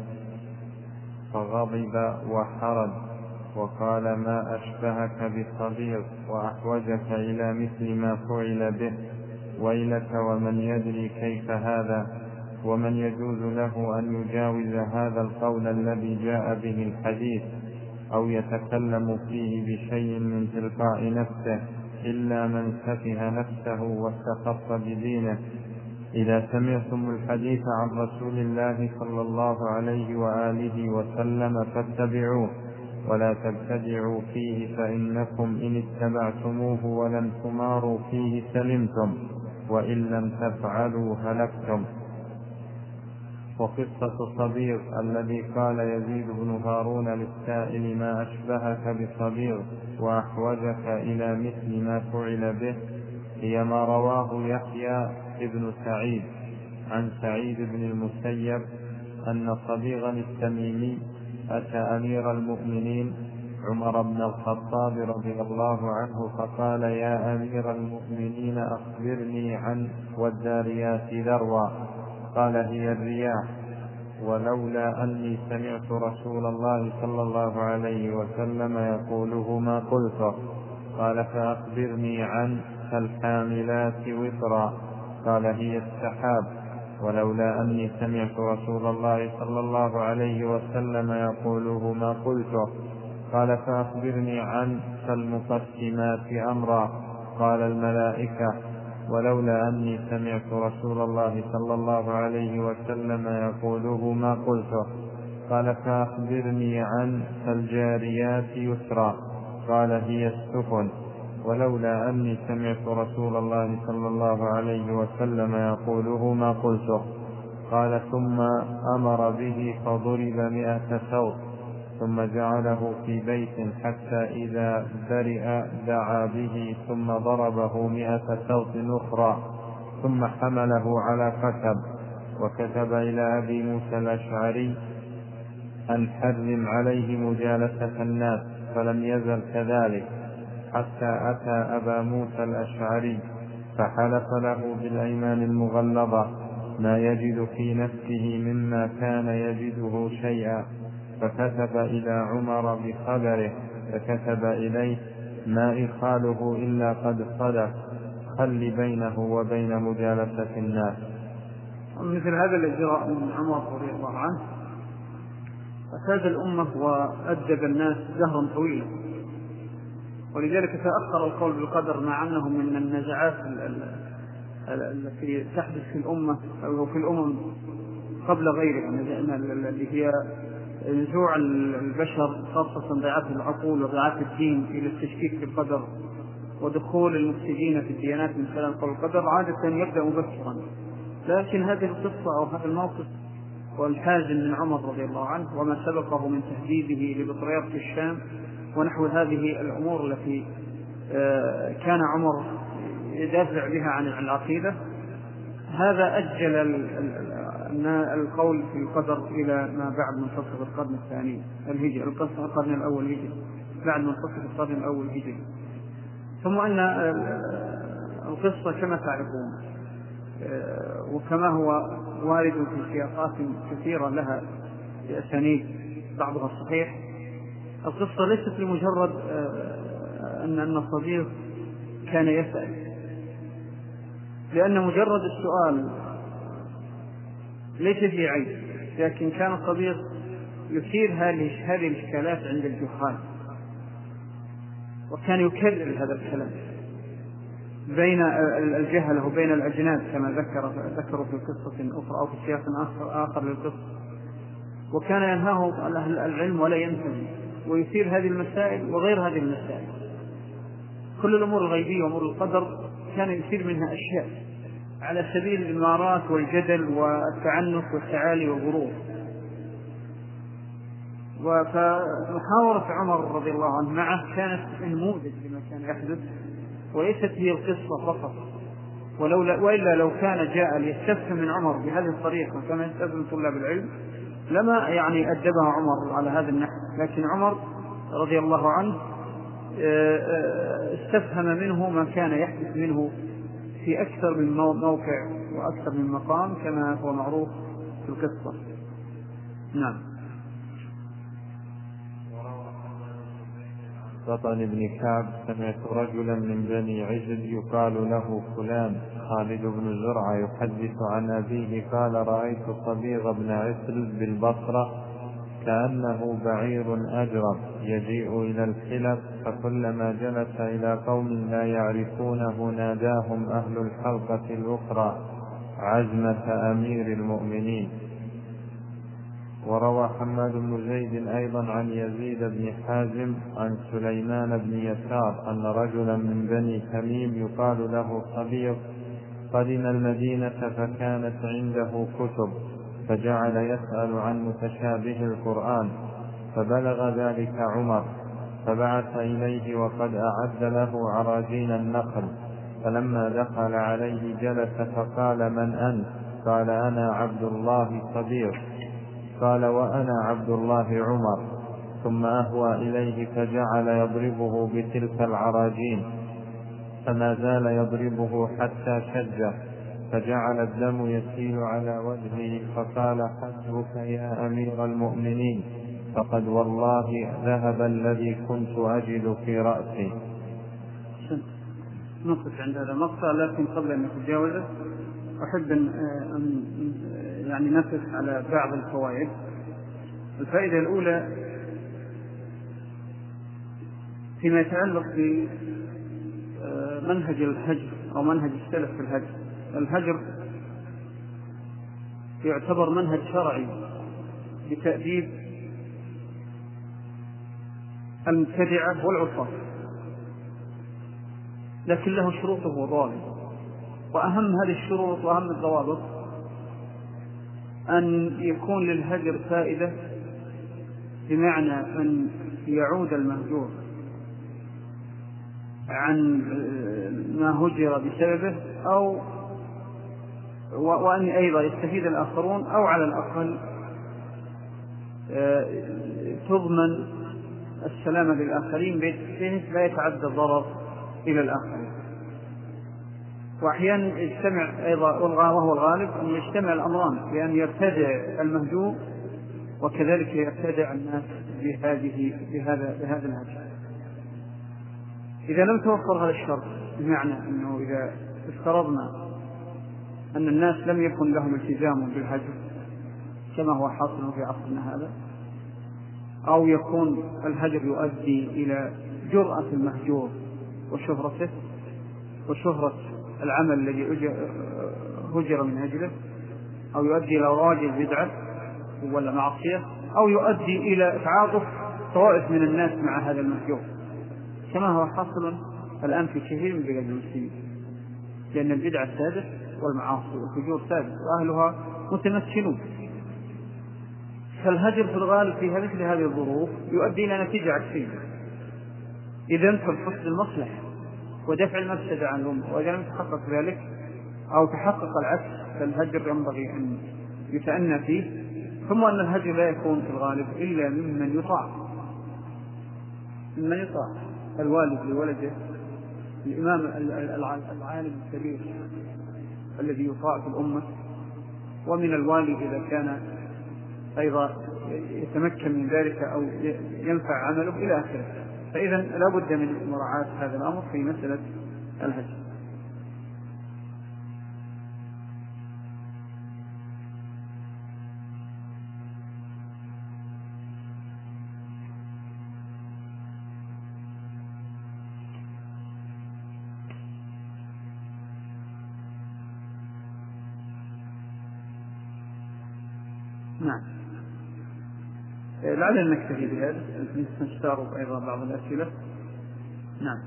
فغضب وحرج وقال: ما أشبهك بصغير وأحوجك إلى مثل ما فعل به، ويلك ومن يدري كيف هذا، ومن يجوز له أن يجاوز هذا القول الذي جاء به الحديث أو يتكلم فيه بشيء من تلقاء نفسه إلا من سفه نفسه واستخف بدينه. إذا سمعتم الحديث عن رسول الله صلى الله عليه وآله وسلم فاتبعوه ولا تبتدعوا فيه، فإنكم إن اتبعتموه ولم تماروا فيه سلمتم، وإن لم تفعلوا هلكتم. وقصة صبيغ الذي قال يزيد بن هارون للسائل: ما أشبهك بصبيغ وأحوجك إلى مثل ما فعل به، هي ما رواه يحيى ابن سعيد عن سعيد بن المسيب أن صبيغا التميمي أتى أمير المؤمنين عمر بن الخطاب رضي الله عنه فقال: يا أمير المؤمنين أخبرني عن والذاريات ذروا. قال: هي الرياح، ولولا أني سمعت رسول الله صلى الله عليه وسلم يقوله ما قلته. قال: فأخبرني عن فالحاملات وطرا. قال: هي السحاب، ولولا أني سمعت رسول الله صلى الله عليه وسلم يقوله ما قلته. قال: فأخبرني عن فالمقسمات أمرا. قال: الملائكة، ولولا أني سمعت رسول الله صلى الله عليه وسلم يقوله ما قلته. قال: فأخبرني عن فالجاريات يسرا. قال: هي السفن، ولولا أني سمعت رسول الله صلى الله عليه وسلم يقوله ما قلته. قال: ثم أمر به فضرب مئة سوط، ثم جعله في بيت حتى إذا برئ دعا به، ثم ضربه مئة سوط أخرى، ثم حمله على كتب، وكتب إلى أبي موسى الأشعري أن حرم عليه مجالسة الناس، فلم يزل كذلك حتى أتى أبا موسى الأشعري فحلف له بالأيمان المغلظة ما يجد في نفسه مما كان يجده شيئا، فكتب إلى عمر بخبره، فكتب إليه: ما إخاله إلا قد صدق، خل بينه وبين مجالسة الناس. مثل هذا الإجراء من عمر رضي الله عنه أفاد الأمة وأدب الناس دهرا طويلا، ولذلك تأخر القول بالقدر مع أنه من النزعات التي تحدث في الأمة أو في الأمم قبل غيرها، اللي هي نزوع البشر خاصة ضعاف العقول وضعاف الدين إلى التشكيك في القدر، ودخول المفسدين في الديانات من خلال قول القدر عادة يبدأ مبكرا. لكن هذه القصة أو هذا الموقف والحازم من عمر رضي الله عنه وما سبقه من تهديده لبطريرك في الشام ونحو هذه الأمور التي كان عمر يدافع بها عن العقيدة، هذا أجل القول في القدر إلى ما بعد منتصف القرن الثاني الهجري، القرن الأول الهجري، بعد منتصف القرن الأول الهجري. ثم أن القصة كما تعرفون وكما هو وارد في سياقات كثيرة لها بأسانيد بعضها الصحيح، القصة ليست لمجرد أن أن الصديق كان يسأل، لأن مجرد السؤال ليس فيه عيب، لكن كان الصديق يثير هذه الإشكالات عند الجهال. وكان يكرر هذا الكلام بين الجهلة وبين الأجناد كما ذكر ذكروا في قصة أخرى أو في سياق آخر للقصة. وكان ينهاه عن أهل العلم ولا ينتهي، ويثير هذه المسائل وغير هذه المسائل. كل الأمور الغيبية وأمور القدر كان يثير منها أشياء على سبيل الإمارات والجدل والتعنت والتعالي والغرور. ومحاورة عمر رضي الله عنه معه كانت نموذج لما كان يحدث، وليست هي القصة فقط. ولولا وإلا لو كان جاء ليستفهم من عمر بهذه الطريقة كما يستفهم طلاب العلم لما يعني أدبها عمر على هذا النحو. لكن عمر رضي الله عنه استفهم منه ما كان يحدث منه في أكثر من موقع وأكثر من مقام كما هو معروف في القصة. نعم. بطن بن كعب سمعت رجلا من بني عجل يقال له فلان خالد بن زرعة يحدث عن أبيه قال رأيت صبيغ بن عسل بالبصرة كأنه بعير أجرب يجيء إلى الحلب، فكلما جلس إلى قوم لا يعرفونه ناداهم أهل الحلقة الأخرى عزمة أمير المؤمنين. وروى حماد بن زيد أيضا عن يزيد بن حازم عن سليمان بن يسار أن رجلا من بني تميم يقال له صبيغ قدم المدينة فكانت عنده كتب فجعل يسأل عن متشابه القرآن، فبلغ ذلك عمر فبعث إليه وقد أعد له عراجين النخل، فلما دخل عليه جلس فقال من أنت؟ قال أنا عبد الله صبيغ. قال وأنا عبد الله عمر، ثم أهوى إليه فجعل يضربه بتلك العراجين فما زال يضربه حتى شجه فجعل الدم يسيل على وجهه، فقال حسبك يا أمير المؤمنين، فقد والله ذهب الذي كنت أجد في رأسي. نقف عند هذا المقطع، لكن قبل أن نتجاوزه أحب أن يعني نقف على بعض الفوائد. الفائدة الأولى فيما يتعلق بمنهج الهجر أو منهج السلف في الهجر. الهجر يعتبر منهج شرعي لتأديب المبتدعة والعصاة، لكن له شروطه وضوابطه. وأهم هذه الشروط وأهم الضوابط أن يكون للهجر فائدة، بمعنى أن يعود المهجور عن ما هجر بسببه، أو وأن أيضا يستفيد الآخرون، أو على الأقل تضمن السلامة للآخرين بحيث لا يتعدى الضرر إلى الآخرين. وأحيانا يجتمع أيضا، وهو الغالب أن يجتمع الأمران، بأن يبتدع المهجور وكذلك يبتدع الناس بهذه بهذا بهذا الهجر. إذا لم توفر هذا الشرط، بمعنى أنه إذا افترضنا أن الناس لم يكن لهم التزام بالهجر كما هو حاصل في عصرنا هذا، أو يكون الهجر يؤدي إلى جرأة المهجور وشهرته وشهرة العمل الذي هجر من أجله، أو يؤدي إلى رواج البدعة ولا معصية، أو يؤدي إلى تعاطف طوائف من الناس مع هذا المهجور كما هو حاصل الآن في كثير من بلاد المسلمين، لأن البدعة سادة والمعاصي والفجور سادة وأهلها متمكنون. فالهجر في الغالب في مثل هذه الظروف يؤدي إلى نتيجة عكسية. إذا فالحسن المصلحة ودفع المفسدة عن الأمة، وإذا لم يتحقق ذلك أو تحقق العكس فالهجر ينبغي أن يتأنى فيه. ثم أن الهجر لا يكون في الغالب إلا ممن يطاع، ممن يطاع الوالد لولده، الإمام العالم الكبير الذي يطاع في الأمة، ومن الوالد إذا كان أيضا يتمكن من ذلك أو ينفع عمله إلى آخره. فإذا لا بد من مراعاة هذا الأمر في مسألة الهجر. نعم. لعلنا نكتفي بهذا، نستعرض أيضا بعض الأسئلة. نعم.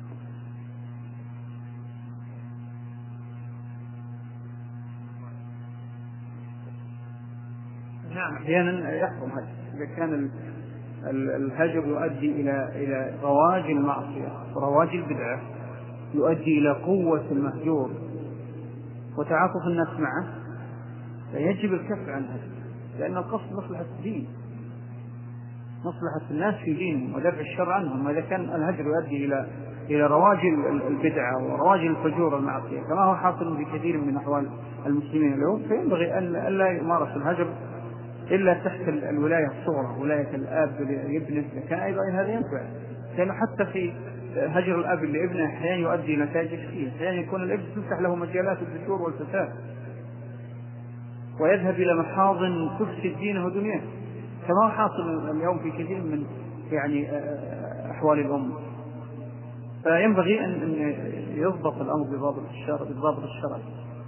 نعم، أحيانا يحكم هذا إذا كان الهجر يؤدي إلى إلى رواج المعصية ورواج البدعة، يؤدي إلى قوة المهجور وتعاطف الناس معه، فيجب الكف عن هذا، لأن القصد مصلحة الدين، مصلحة الناس في دينهم ودفع الشر عنهم. وإذا كان الهجر يؤدي إلى إلى رواج البدعة ورواج الفجور والمعصية كما هو حاصل في كثير من أحوال المسلمين اليوم، فينبغي أن لا يمارس الهجر إلا تحت الولاية الصغرى، ولاية الآب لابنه، كان أيضا هذا ينفع، لأنه حتى في هجر الأب لابنه أحيانا يؤدي إلى نتائج كثيرة، أحيانا يكون الابن تفتح له مجالات الفجور والفساد ويذهب إلى محاضن تفسد دينه ودنياه، كما هو حاصل اليوم في كثير من يعني أحوال الأمة. فينبغي أن يضبط الأمر بضابط الشرع بالضابط الشرعي.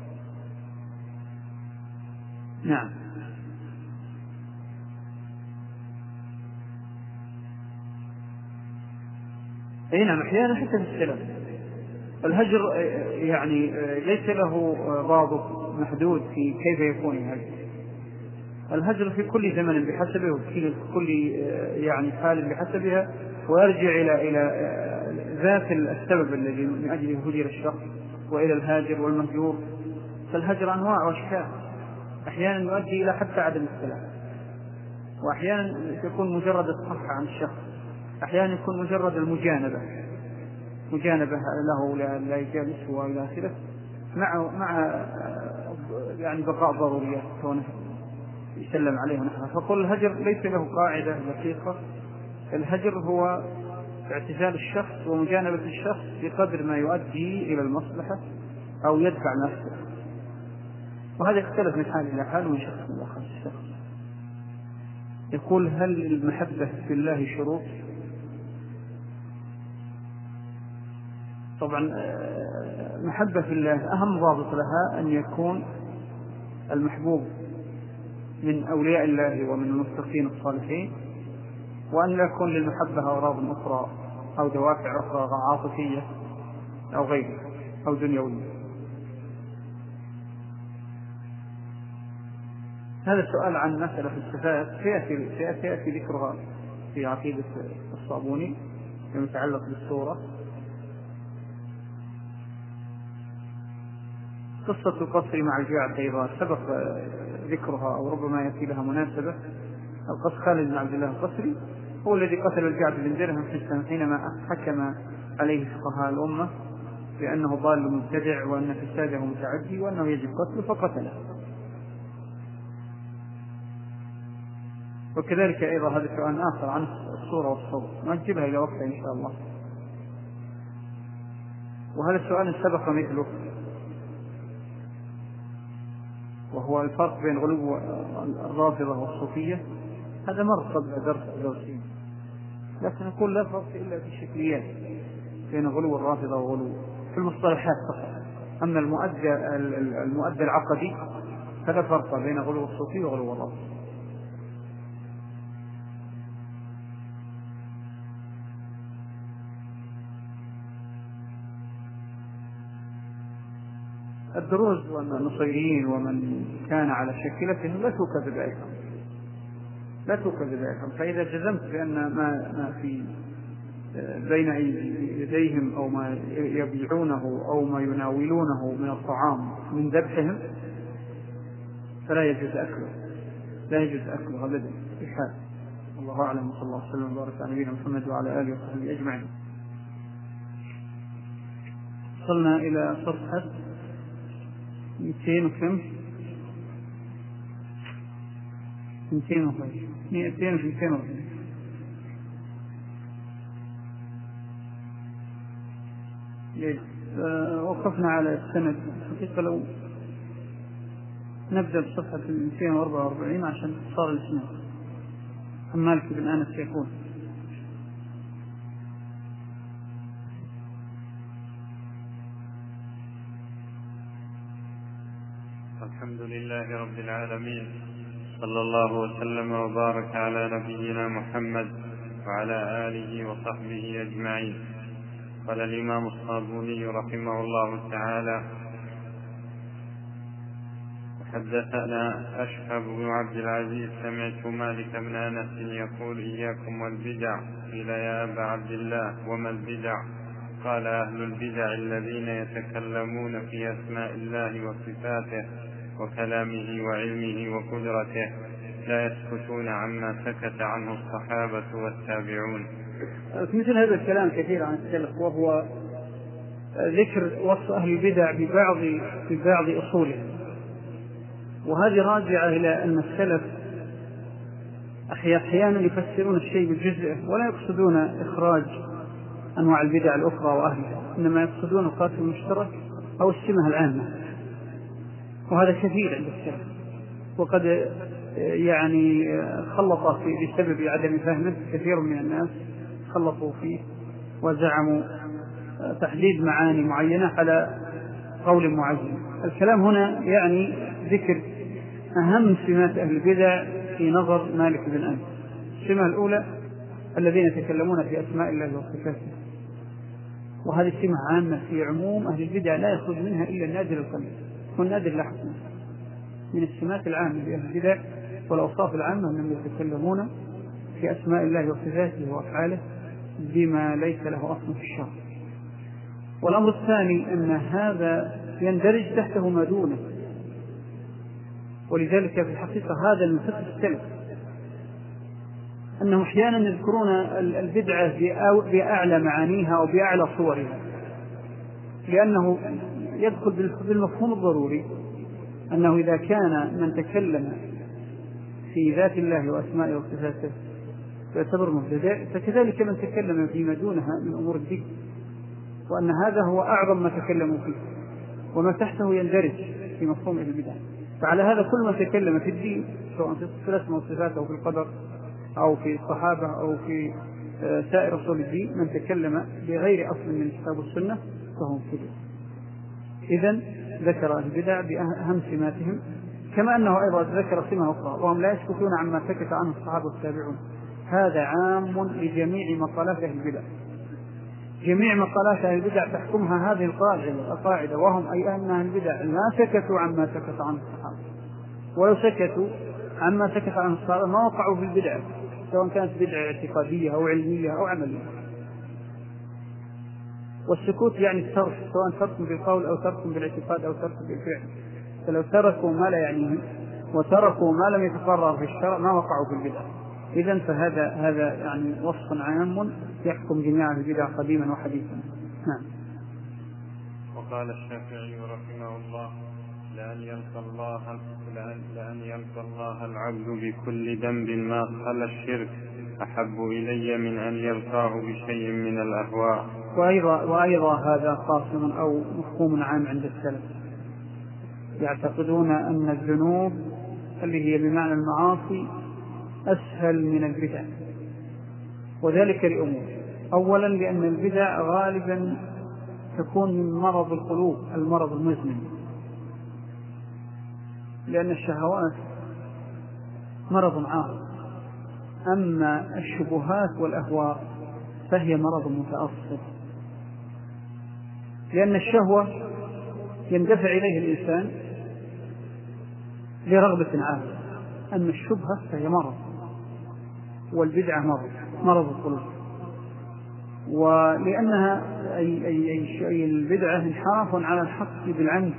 نعم. أي نعم، أحيانا حتى في السلام الهجر يعني ليس له ضابط محدود في كيف يكون الهجر. الهجر في كل زمن بحسبه، وفي كل يعني حال بحسبها، ويرجع إلى إلى ذات السبب الذي من أجله هجر الشخص وإلى الهاجر والمهجور. فالهجر أنواع وأشكال، أحيانا يؤدي إلى حتى عدم السلام، وأحيانا يكون مجرد الصفح عن الشخص، أحيانا يكون مجرد المجانبة، مجانبة له لا يجالسه وإلى آخره، مع مع يعني بقاء ضروريات كونه يسلم عليه ونحن. فقل الهجر ليس له قاعدة دقيقة، الهجر هو اعتزال الشخص ومجانبة الشخص بقدر ما يؤدي إلى المصلحة أو يدفع نفسه، وهذا يختلف من حال إلى حال ومن شخص إلى شخص. يقول: هل المحبة في الله شروط؟ طبعا محبة في الله أهم ضابط لها أن يكون المحبوب من أولياء الله ومن المتقين الصالحين، وأن لا يكون للمحبة أغراض أخرى أو دوافع أخرى عاطفية أو غيرها أو دنيوية. هذا السؤال عن مسألة الصفات سيأتي, سيأتي ذكرها في عقيدة الصابوني فيما يتعلق بالصورة. قصة القصر مع الجعد أيضا سبق ذكرها أو ربما يأتي لها مناسبة. القصر خالد بن عبد الله القصري هو الذي قتل الجعد بن درهم حينما حكم عليه فقهاء الأمة بأنه ضال مبتدع وأن فساده متعدي وأنه يجب قتله فقتله. وكذلك أيضا هذا سؤال آخر عن الصورة والصوت نجبها إلى وقتها إن شاء الله. وهذا السؤال سبق مثله، وهو الفرق بين غلو الرافضة والصوفية. هذا مر قبل درس درسين، لكن نقول لا فرق إلا في الشكليات بين غلو الرافضة وغلو في المصطلحات فقط. أما المؤدى المؤدى العقدي فلا فرق بين غلو الصوفية وغلو الرافضة. الدروز والنصيريين ومن كان على شكلتهم لا توكل بذلكم لا توكل بذلكم فإذا جزمت بأن ما, ما في بين يديهم أو ما يبيعونه أو ما يناولونه من الطعام من ذبحهم فلا يجوز أكله لا يجوز أكله أبدا في حال. الله أعلم، صلى الله عليه وسلم وبارك على نبينا محمد وعلى آله وصحبه أجمعين. وصلنا إلى صفحة مئتين وكم مئتين وخمسين مئتين ومئتين وخمسين. وقفنا على السند. حقيقة لو نبدأ بصفحة مئتين وأربعة وأربعين عشان صار الاسناد. عن مالك بن أنس يقول: الحمد لله رب العالمين، صلى الله وسلم وبارك على نبينا محمد وعلى آله وصحبه أجمعين. قال الإمام الصابوني رحمه الله تعالى: حدثنا أشهب بن عبد العزيز سمعت مالك بن أنس يقول: إياكم والبدع. قيل: يا أبا عبد الله وما البدع؟ قال: أهل البدع الذين يتكلمون في أسماء الله وصفاته وكلامه وعلمه وقدرته، لا يسكتون عما سكت عنه الصحابة والتابعون. مثل هذا الكلام كثير عن السلف، وهو ذكر وصف أهل البدع ببعض ببعض أصولهم، وهذه راجعة إلى أن السلف أحيانا يفسرون الشيء بالجزء ولا يقصدون إخراج أنواع البدع الأخرى وأهلها، إنما يقصدون القاسم المشترك أو السمة العامة، وهذا كثير عند السلف. وقد يعني خلط فيه بسبب عدم فهمه كثير من الناس، خلطوا فيه وزعموا تحديد معاني معينة على قول معين. الكلام هنا يعني ذكر أهم سمات أهل البدع في نظر مالك بن أنس. السمة الأولى: الذين يتكلمون في أسماء الله وصفاته، وهذه السمة عامة في عموم أهل البدع، لا يخرج منها إلا النادر القليل، والنادر لا حكم. من السمات العامة لأهل البدع والأوصاف العامة أنهم يتكلمون في أسماء الله وصفاته وأفعاله بما ليس له أصل في الشرع. والأمر الثاني أن هذا يندرج تحته ما دونه، ولذلك في الحقيقة هذا من فقه السلف، أنهم أحيانا يذكرون البدعة بأعلى معانيها أو بأعلى صورها، لأنه يدخل بالمفهوم الضروري أنه إذا كان من تكلم في ذات الله وأسمائه وصفاته يعتبر مبتدع، فكذلك من تكلم فيما دونها من أمور الدين، وأن هذا هو أعظم ما تكلموا فيه، وما تحته يندرج في مفهوم البدع. فعلى هذا كل من تكلم في الدين، سواء في الأسماء والصفات أو في القدر أو في الصحابة أو في سائر أصول الدين، من تكلم بغير أصل من الكتاب والسنة فهو مبتدع. إذن ذكر البدع بأهم سماتهم، كما أنه أيضا ذكر سمة أخرى: وهم لا يسكتون عما سكت عنه الصحابة والتابعون. هذا عام لجميع مقالات أهل البدع، جميع مقالات أهل البدع تحكمها هذه القاعدة، وهم أي أن أهل البدع ما سكتوا عما سكت عنه الصحابة، ولو سكتوا عما سكت عنه الصحابة ما وقعوا في البدع، سواء كانت بدعة اعتقادية أو علمية أو عملية. والسكوت يعني الترك، سواء ترك بالقول أو ترك بالاعتقاد أو ترك بالفعل. فلو تركوا ما لا يعنيهم وتركوا ما لم يتقرر في الشرع ما وقعوا في البدع. إذن فهذا هذا يعني وصف عام يحكم جميع البدع قديما وحديثا. نعم. وقال الشافعي رحمه الله: لأن يلقى الله لأن يلقى الله العبد بكل ذنب ما خلا الشرك أحب إلي من أن يلقاه بشيء من الأهواء. وأيضا, وأيضا هذا قاسم أو مفهوم عام عند السلف، يعتقدون أن الذنوب اللي هي بمعنى المعاصي أسهل من البدع، وذلك لأمور: أولا لأن البدع غالبا تكون من مرض القلوب، المرض المزمن، لأن الشهوات مرض عام، أما الشبهات والأهواء فهي مرض متأصل، لأن الشهوة يندفع إليه الإنسان لرغبة عامة، أما الشبهة فهي مرض، والبدعة مرض مرض القلوب. ولأنها أي, أي, أي, أي البدعة انحراف على الحق بالعمد،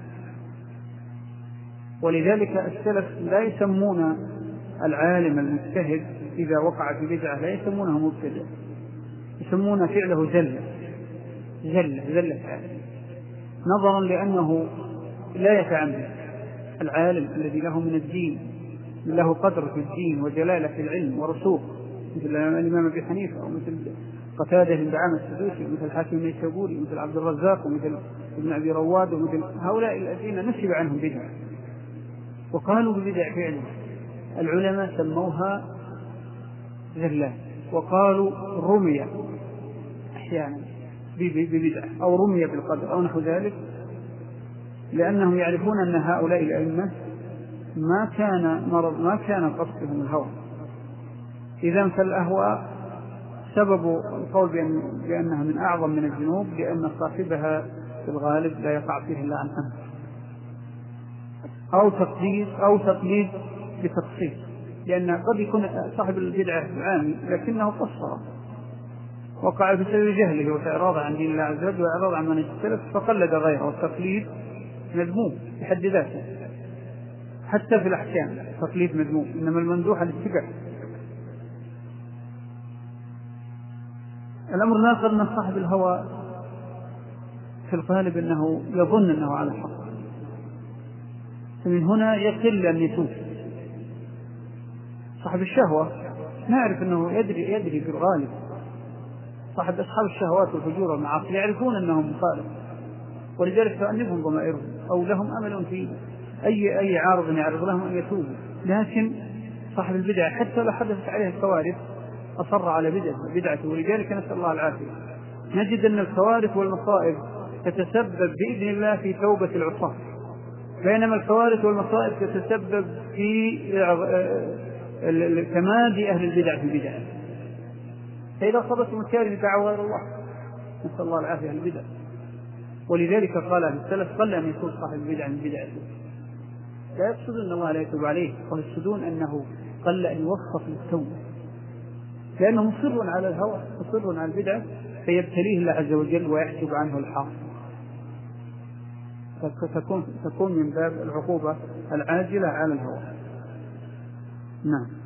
ولذلك السلف لا يسمون العالم المجتهد إذا وقع في بدعة لا يسمونه مبتدع، يسمون فعله زلة زلة زلة عالم، نظرا لأنه لا يتعمد. العالم الذي له من الدين، له قدر في الدين وجلالة في العلم ورسوخ، مثل الإمام أبي حنيفة ومثل قتادة بن دعامة السدوسي ومثل الحاكم النيسابوري ومثل عبد الرزاق ومثل ابن أبي رواد ومثل هؤلاء الذين نسب عنهم بدعة وقالوا ببدع فعلا، العلماء سموها زلات، وقالوا رمي أحيانا ببدعة أو رمي بالقدر أو نحو ذلك، لأنهم يعرفون أن هؤلاء الأئمة ما كان مرض ما كان قصدهم الهوى. إذن فالأهواء سبب القول بأن بأنها من أعظم من الذنوب لأن صاحبها في الغالب لا يقع فيه إلا عن أمر أو تقليد أو تقليد بتقصير، لأن قد يكون صاحب البدعة عامي لكنه قصر، وقع بسبب جهله وإعراض عن دين الله عز وجل وإعراض عن منهج السلف فقلد غيره، والتقليد مذموم بحد ذاته حتى في الأحكام. تقليد مذموم، إنما الممدوح الاتباع. الأمر الآخر أن صاحب الهوى في الغالب أنه يظن أنه على الحق، فمن هنا يقل أن يتوب. صاحب الشهوة نعرف أنه يدري يدري في الغالب. صاحب أصحاب الشهوات والفجور والمعاصي يعرفون أنهم مخالف، ولذلك تؤنبهم ضمائرهم أو لهم أمل في أي أي عارض يعرض لهم أن يتوبوا. لكن صاحب البدع حتى لو حدثت عليه الكوارث أصر على بدعته، ولذلك نسأل الله العافية. نجد أن الكوارث والمصائب تتسبب بإذن الله في توبة العصاة، بينما الكوارث والمصائب تتسبب في تمادي أهل البدع في البدع. فإذا صبتم الكارثة دعوا غير الله، نسأل الله العافية البدع. ولذلك قال أهل السلف قل أن يكون صاحب البدع من بدعته. لا يقصدون أن الله لا يتوب عليه، ويقصدون أنه قل أن يوفق للتوبة، لأنه مصر على الهوى مصر على البدع فيبتليه الله عز وجل ويحجب عنه الحاصل، فتكون تكون من باب العقوبة العاجلة على الهوى. نعم.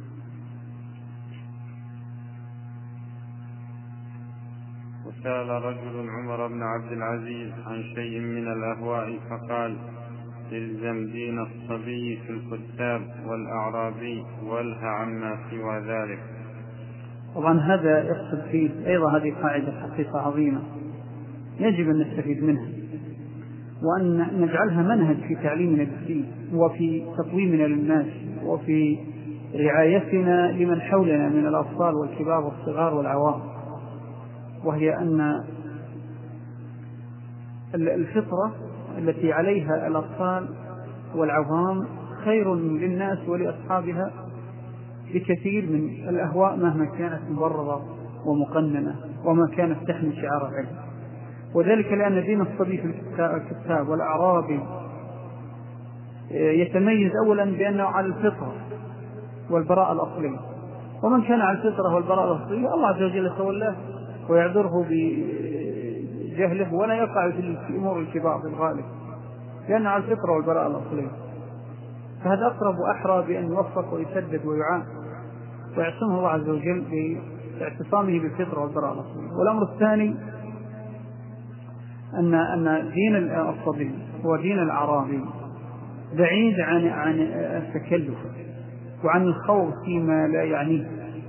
وسأل رجل عمر بن عبد العزيز عن شيء من الأهواء فقال: الزم دين الصبي في الكتاب والأعرابي والها عما سوى ذلك. طبعا هذا يقصد فيه أيضا هذه قاعدة حقيقة عظيمة يجب أن نستفيد منها، وأن نجعلها منهج في تعليمنا بالدين وفي تقويمنا للناس وفي رعايتنا لمن حولنا من الأطفال والكبار والصغار والعوام. وهي أن الفطرة التي عليها الأطفال والعوام خير للناس ولأصحابها بكثير من الأهواء مهما كانت مبررة ومقننة وما كانت تحمل شعار العلم. وذلك لأن دين الصبي في الكتاب والأعرابي يتميز أولا بأنه على الفطرة والبراءة الأصلية، ومن كان على الفطرة والبراءة الأصلية الله عز وجل يتولاه ويعذره بجهله ولا يقع في أمور الكبار في الغالب، لأنه على الفطرة والبراءة الأصلية. فهذا أقرب وأحرى بأن يوفق ويسدد ويعان ويعصمه الله عز وجل باعتصامه بالفطرة والبراءة الأصلية. والأمر الثاني أن أن دين الصبي ودين الأعرابي بعيد عن عن التكلف وعن الخوض فيما لا يعنيه،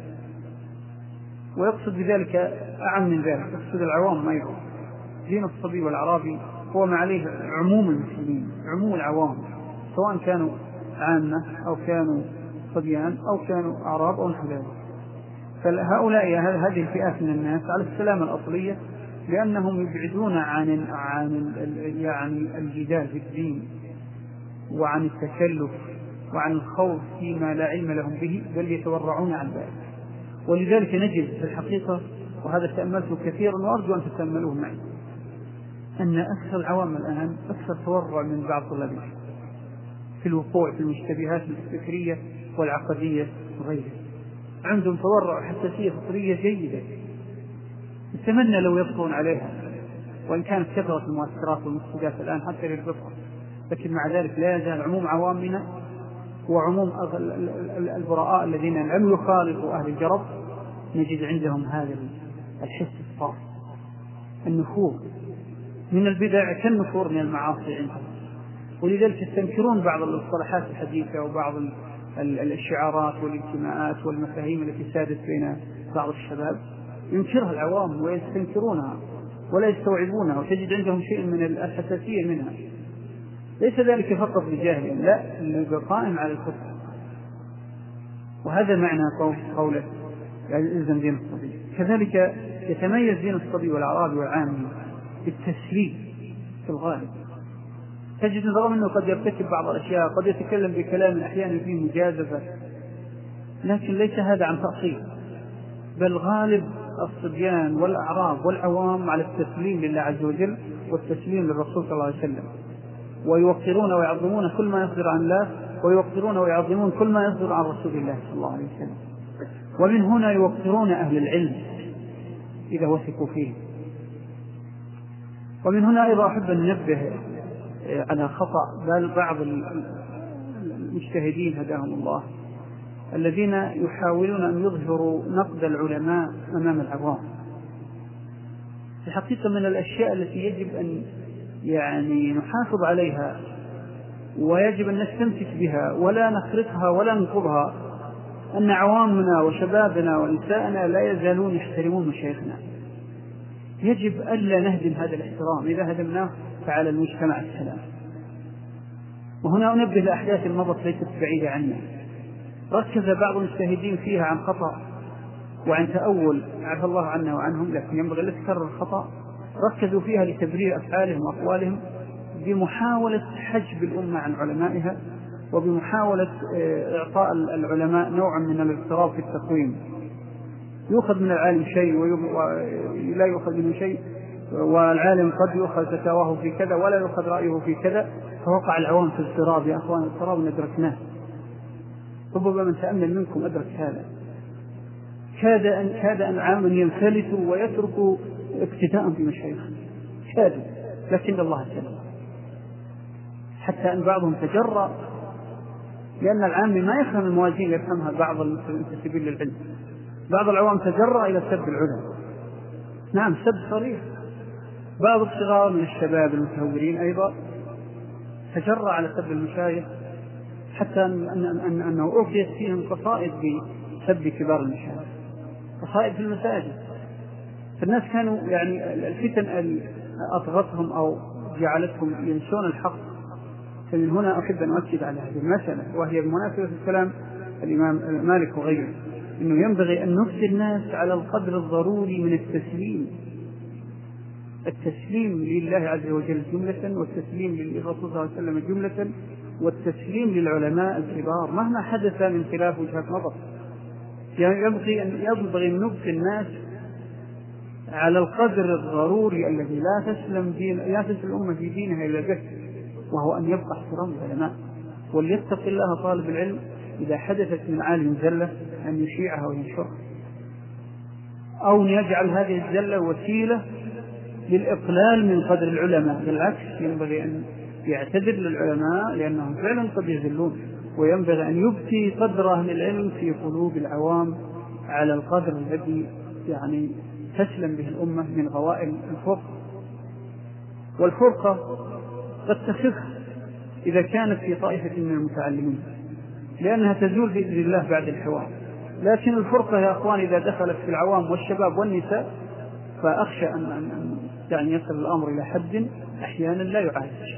ويقصد بذلك أعم من ذلك، يقصد العوام أيضا. دين الصبي والأعرابي هو ما عليه عموم المسلمين، عموم العوام، سواء كانوا عامة أو كانوا صبيان أو كانوا أعراب أو نحو ذلك. فهؤلاء هذه الفئات من الناس على السلامة الأصلية، لأنهم يبعدون عن عن يعني الجدال في الدين وعن التكلف وعن الخوض فيما لا علم لهم به، بل يتورعون عن ذلك. ولذلك نجد في الحقيقة، وهذا تأملته كثيرا وأرجو أن تتأملوه معي، أن أكثر العوام الآن أكثر تورع من بعض طلاب في الوقوع في المشتبهات الفكرية والعقدية وغيرها. عندهم تورع حساسية فطرية جيدة نتمنى لو يبقون عليها، وإن كانت كثرة المؤثرات والمفسدات الآن حتى للفطرة، لكن مع ذلك لا يزال عموم عوامنا وعموم البراء الذين لم يخالطوا أهل الجرب نجد عندهم هذا الحس الصافي، النفور من البدع كالنفور من المعاصي عندهم. ولذلك يستنكرون بعض الاصطلاحات الحديثة وبعض الشعارات والانتماءات والمفاهيم التي سادت بين بعض الشباب، ينكرها العوام ويستنكرونها ولا يستوعبونها، وتجد عندهم شيء من الحساسية منها. ليس ذلك فقط بجاهل، لا، اللي قائم على الكفر. وهذا معنى قوله الزم دين الصبي. كذلك يتميز دين الصبي والأعرابي والعامي بالتسليم في الغالب، تجد رغم أنه قد يرتكب بعض الأشياء، قد يتكلم بكلام أحيانا فيه مجازفة، لكن ليس هذا عن تأصيل، بل غالب الصبيان والأعراب والعوام على التسليم لله عز وجل والتسليم للرسول صلى الله عليه وسلم، ويوقرون ويعظمون كل ما يصدر عن الله، ويوقرون ويعظمون كل ما يصدر عن رسول الله صلى الله عليه وسلم. ومن هنا يوقرون أهل العلم إذا وثقوا فيه. ومن هنا أيضا أحب أن ننبه على خطأ بعض المجتهدين هداهم الله، الذين يحاولون أن يظهروا نقد العلماء أمام العوام. في حقيقة من الأشياء التي يجب أن يعني نحافظ عليها ويجب أن نستمسك بها ولا نخرقها ولا ننقضها، أن عوامنا وشبابنا ونساءنا لا يزالون يحترمون مشايخنا. يجب ألا نهدم هذا الاحترام، إذا هدمناه فعلى المجتمع السلام. وهنا أنبه لأحداث المضت ليست بعيدة عنا، ركز بعض المجتهدين فيها عن خطأ وعن تأول عفى الله عنا وعنهم، لكن ينبغي لا تكرر الخطأ. ركزوا فيها لتبرير أفعالهم وأقوالهم بمحاولة حجب الأمة عن علمائها، وبمحاولة إعطاء العلماء نوعا من الاضطراب في التقويم، يؤخذ من العالم شيء ولا يؤخذ منه شيء، والعالم قد يؤخذ فتاواه في كذا ولا يؤخذ رأيه في كذا، فوقع العوام في اضطراب. يا أخوان اضطراب ندركناه، ربما من تأمل منكم أدرك هذا. كاد أن كاد أن عاما ينفلتوا ويتركوا اقتداء بمشايخ، كادوا، لكن الله سلم، حتى أن بعضهم تجرأ، لأن العام ما يفهم الموازين يفهمها بعض المنتسبين للعلم. بعض العوام تجرأ إلى سب العلماء، نعم سب صريح. بعض الصغار من الشباب المتهورين أيضا تجرأ على سب المشايخ، حتى أن أن أن أنه أوفيت فيهم قصائد بسب كبار المشايخ، قصائد في المساجد. فالناس كانوا يعني الفتن أطغتهم أو جعلتهم ينسون الحق. فمن هنا أحب أن أؤكد على هذه المسألة، وهي بمناسبة الكلام الإمام مالك وغيره، إنه ينبغي أن نفسي الناس على القدر الضروري من التسليم، التسليم لله عز وجل جملة، والتسليم للرسول صلى الله عليه وسلم جملة، والتسليم للعلماء الكبار مهما حدث من خلاف وجهة نظر. يعني ينبغي أن ينبغي أن نبقي الناس على القدر الضروري الذي لا تسلم دين لا تسلم الأمة في دينها إلا به، وهو أن يبقى احترام العلماء. وليتق الله طالب العلم إذا حدثت من عالم زلة أن يشيعها وينشرها، أو أن يجعل هذه الزلة وسيلة للإقلال من قدر العلماء. بالعكس، ينبغي أن يعتذر للعلماء لأنهم فعلا قد يذلون، وينبغي أن يبكي قدر أهل العلم في قلوب العوام على القدر الذي يعني تسلم به الأمة من غوائل الفرقة. والفرقة قد تخف إذا كانت في طائفة من المتعلمين، لأنها تزول بإذن الله بعد الحوار. لكن الفرقة يا أخوان إذا دخلت في العوام والشباب والنساء فأخشى أن, أن يعني يصل الأمر إلى حد أحيانا لا يعالج.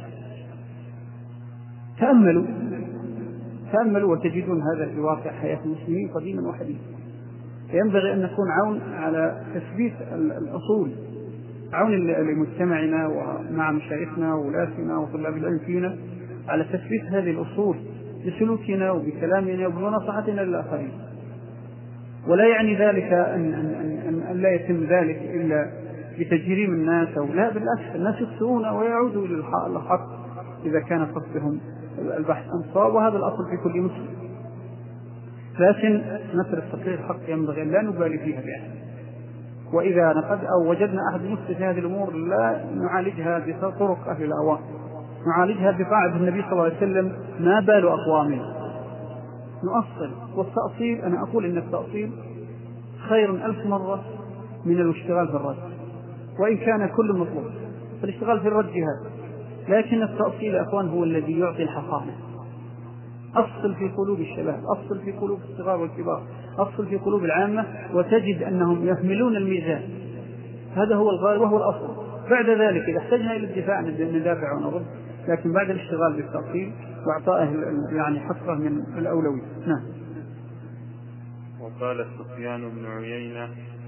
تأملوا تأملوا وتجدون هذا في واقع حياة المسلمين قديما وحديثا. ينبغي أن نكون عون على تثبيت الأصول، عون لمجتمعنا ومع مشايخنا وولاتنا وطلاب العلم فينا على تثبيت هذه الأصول بسلوكنا وبكلامنا وبنصحتنا للآخرين. ولا يعني ذلك أن, أن, أن, أن لا يتم ذلك إلا بتجريم الناس أو لا، بالعكس الناس يخطئون ويعودوا للحق إذا كان قصدهم البحث عن الصواب، وهذا الأصل في كل مسلم. لكن مثل التقرير الحق ينبغي أن لا نبالي فيها بأحد، وإذا نقد أو وجدنا أحد يفتي في هذه الأمور لا نعالجها بطرق أهل الأهواء، نعالجها بقاعدة النبي صلى الله عليه وسلم: ما بال أقوامنا. نؤصل، والتأصيل أنا أقول إن التأصيل خير ألف مرة من الاشتغال في الرد، وإن كان كل مطلوب فالاشتغال في الرد جهاد، لكن التأصيل يا أخوان هو الذي يعطي الحصانة. أصل في قلوب الشباب، أصل في قلوب الصغار والكبار، أصل في قلوب العامة، وتجد أنهم يحملون الميزان. هذا هو الغاية وهو الأصل. بعد ذلك إذا احتجنا إلى الدفاع ندافع ونرد، لكن بعد الاشتغال بالتأصيل وإعطائه يعني حصة من الأولوية. نعم. وقال سفيان بن عيينة: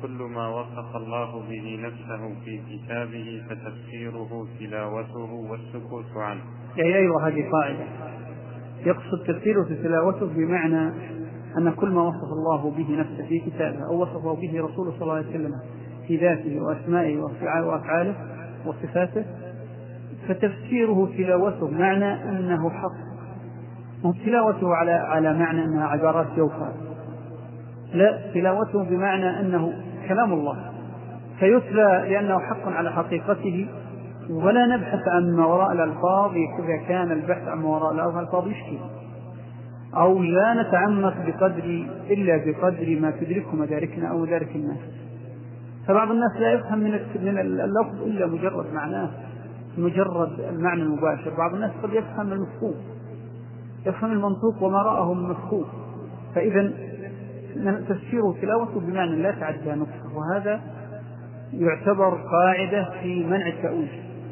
وكل ما وصف الله به نفسه في كتابه فتفسيره تلاوته والسكوت عنه. يعني أيضا هذه قاعدة، يقصد تفسيره تلاوته بمعنى أن كل ما وصف الله به نفسه في كتابه أو وصفه به رسوله صلى الله عليه وسلم في ذاته وأسمائه وأفعاله وصفاته فتفسيره تلاوته معنى أنه حق، تلاوته على على معنى أنها عبارات جوفاء، لا، تلاوته بمعنى أنه كلام الله فيتلى لأنه حق على حقيقته، ولا نبحث عن ما وراء الألفاظ إذا كان البحث عن ما وراء الألفاظ يشكل، أو لا نتعمق بقدر إلا بقدر ما تدركه مداركنا أو مدارك الناس. فبعض الناس لا يفهم من اللفظ إلا مجرد معناه، مجرد المعنى المباشر. بعض الناس قد يفهم المفهوم، يفهم المنطوق وما رأه من مفهوم. فإذا تفسيره تلاوته بمعنى لا تعدى نطقه، وهذا يعتبر قاعدة في منع التأويل،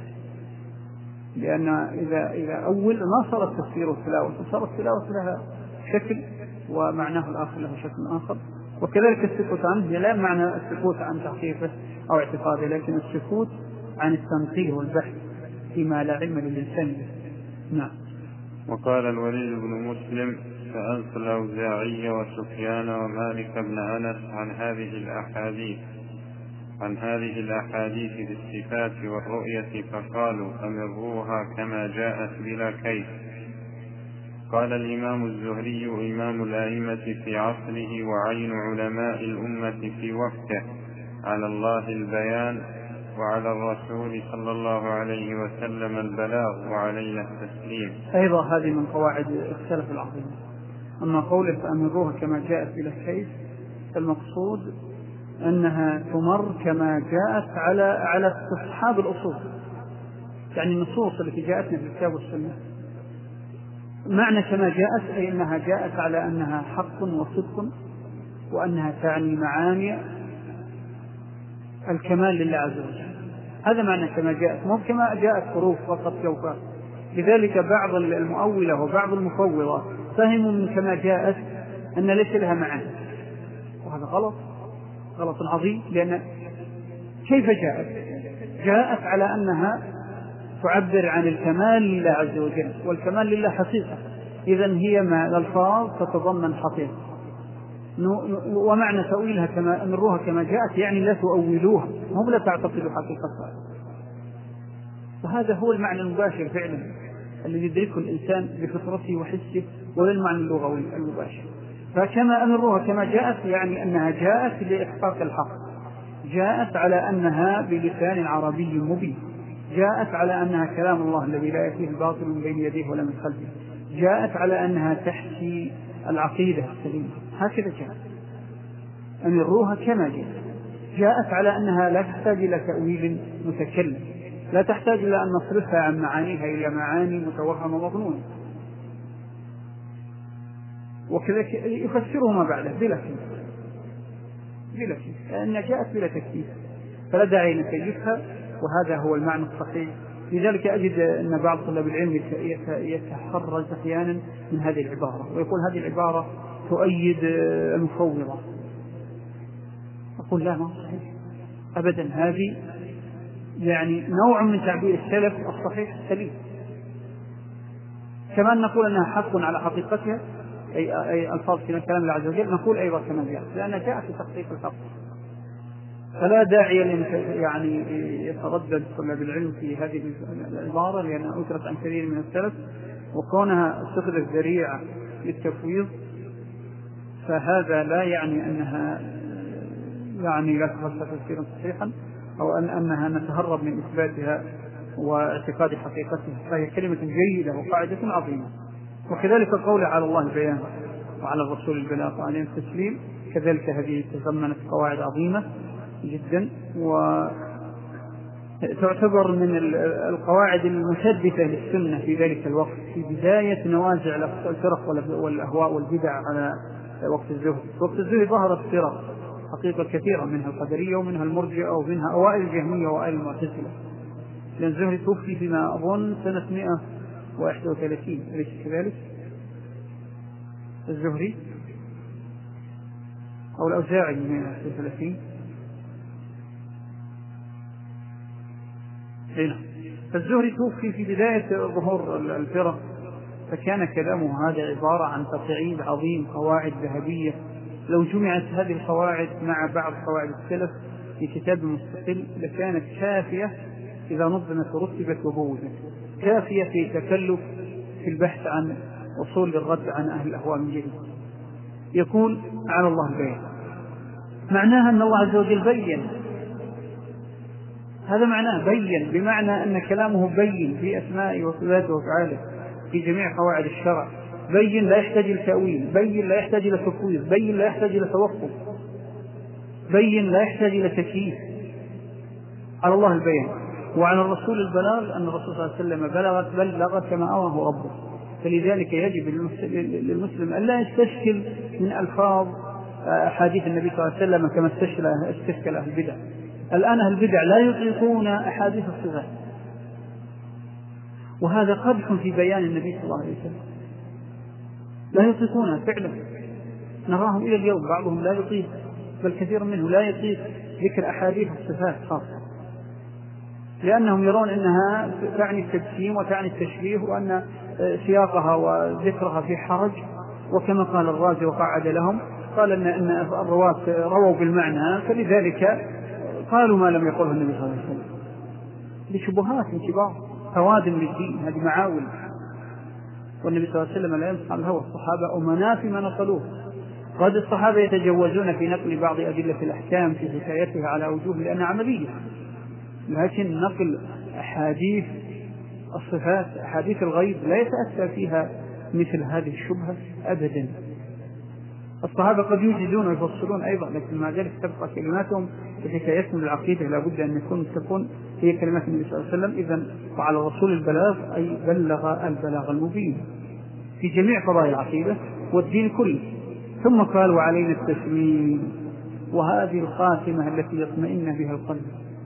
لأن إذا إذا أول ما صارت تفسيره تلاوة، صارت تلاوة لها شكل ومعناه الآخر له شكل آخر. وكذلك السكوت عنه لا معنى السكوت عن تحقيقه أو اعتقاده، لكن السكوت عن التنقيه والبحث فيما لا علم للإنسان به. نعم. وقال الوليد بن مسلم: سألت الأوزاعي وسفيان ومالك بن أنس عن هذه الأحاديث عن هذه الأحاديث بالصفات والرؤية فقالوا: أمروها كما جاءت بلا كيف. قال الإمام الزهري إمام الأئمة في عصره وعين علماء الأمة في وقته: على الله البيان وعلى الرسول صلى الله عليه وسلم البلاغ وعلينا التسليم. أيضا هذه من قواعد السلف العظيم. أما قوله فأمروها كما جاءت بلا كيف، المقصود أنها تمر كما جاءت على على أصحاب الأصول، يعني النصوص التي جاءتنا في الكتاب والسنة. معنى كما جاءت أي أنها جاءت على أنها حق وصدق، وأنها تعني معاني الكمال لله عز وجل. هذا معنى كما جاءت، مو كما جاءت حروف فقط جوفاء. لذلك بعض المؤولة وبعض المفوضة فهموا من كما جاءت أن ليس لها معاني، وهذا غلط، غلط عظيم. لأن كيف جاءت؟ جاءت على أنها تعبر عن الكمال لله عز وجل، والكمال لله حقيقة، إذن هي ما الألفاظ تتضمن حقيقة. ومعنى تأويلها كما أمروها كما جاءت يعني لا تؤولوها، هم لا تعتقدوا حقيقتها. وهذا هو المعنى المباشر فعلا الذي يدركه الإنسان بفطرته وحسه، ولا المعنى اللغوي المباشر. فكما أمروها كما جاءت يعني أنها جاءت لإحقاق الحق، جاءت على أنها بلسان عربي مبين، جاءت على أنها كلام الله الذي لا يأتيه الباطل من بين يديه ولا من خلفه، جاءت على أنها تحكي العقيدة السليمة. هكذا جاءت، أمروها كما جاءت. جاءت على أنها لا تحتاج إلى تأويل متكلم، لا تحتاج إلى أن نصرفها عن معانيها إلى معاني متوهمة مظنونة. وكذلك يفسره ما بعده بلا كيف، بلا كيف، لأنها جاءت بلا تكييف، فلا داعي نكيفها، وهذا هو المعنى الصحيح. لذلك أجد أن بعض طلاب العلم يتحرج أحيانا من هذه العبارة، ويقول هذه العبارة تؤيد المفوضة. أقول لا، ما صحيح أبدا، هذه يعني نوع من تعبير السلف الصحيح السليم. كما نقول أنها حق على حقيقتها، أي, أي ألفاظ في كلام الله عز وجل، نقول أيضا كما جاءت، لأنها جاءت في تحقيق الحق. فلا داعي يعني يتردد طلاب العلم في هذه العبارة، لأنها أثرت عن كثير من السلف، وكونها اتخذت ذريعة للتفويض، فهذا لا يعني أنها يعني لا تفسر تفسيرا صحيحا، أو أن أنها نتهرب من إثباتها واعتقاد حقيقتها. فهي كلمة جيدة وقاعدة عظيمة. وكذلك القول على الله البيان وعلى الرسول البلاغ وعليه التسليم، كذلك هذه تضمنت قواعد عظيمة جدا، وتعتبر من القواعد المثبتة للسنة في ذلك الوقت، في بداية نوازع الفرق والأهواء والبدع على وقت الزهد. وقت الزهد ظهرت فرق حقيقة كثيرة، منها القدرية ومنها المرجئة ومنها أوائل الجهمية وأوائل المعتزلة. لأن الزهري توفي فيما أظن سنة مئة وواحد وثلاثين، أليس كذلك؟ الزهري أو الأوزاعي مئة وواحد وثلاثين، هنا الزهري توفي في بداية ظهور الفرق، فكان كلامه هذا عبارة عن تصعيد عظيم، قواعد ذهبية. لو جمعت هذه القواعد مع بعض قواعد السلف في كتاب مستقل لكانت كافية إذا نظمت ورتبت وبوزت، كافية في تكلف في البحث عن وصول للرد عن أهل الأهواء من جديد. يقول على الله البيان، معناها أن الله عز وجل بين، هذا معناه بين، بمعنى أن كلامه بين في أسمائه وصفاته وأفعاله في جميع قواعد الشرع، بين لا يحتاج إلى تأويل، بين لا يحتاج إلى تفويض، بين لا يحتاج إلى توقف، بين لا يحتاج إلى تكييف. على الله البيان. وعلى الرسول البلاغ، أن الرسول صلى الله عليه وسلم بلغ بلغ كما أمره ربه، فلذلك يجب للمسلم أن لا يستشكل من ألفاظ أحاديث النبي صلى الله عليه وسلم كما استشكل أهل البدع. الآن أهل البدع لا يطلقون أحاديث الصفات، وهذا قدح في بيان النبي صلى الله عليه وسلم، لا يطلقونها فعلا. نراهم إلى اليوم بعضهم لا يطيق، بل كثير منه لا يطيق ذكر أحاديث الصفات خاصة، لأنهم يرون أنها تعني التجسيم وتعني التشبيه، وأن سياقها وذكرها في حرج. وكما قال الرازي وقعد لهم، قال أن, أن الرواة رووا بالمعنى، فلذلك قالوا ما لم يقله النبي صلى الله عليه وسلم. لشبهات من كبار هوادم للدين، هذه معاول. والنبي صلى الله عليه وسلم لا ينصح الهوى، الصحابة أمنا فيما نقلوه. قد الصحابة يتجوزون في نقل بعض أدلة الأحكام في حكايتها على وجوه لأنها عملية، لكن نقل أحاديث الصفات، أحاديث الغيب، لا يتأتى فيها مثل هذه الشبهة أبدا. الصحابة قد يوجدون ويفصلون أيضا، لكن مع ذلك تبقى كلماتهم بحكايتهم للعقيدة لا بد أن يكون تكون هي كلمات النبي صلى الله عليه وسلم. إذن وعلى الرسول البلاغ، أي بلغ البلاغ المبين في جميع قضايا العقيدة والدين كله. ثم قال وعلينا التسليم، وهذه الخاتمة التي يطمئن بها القلب.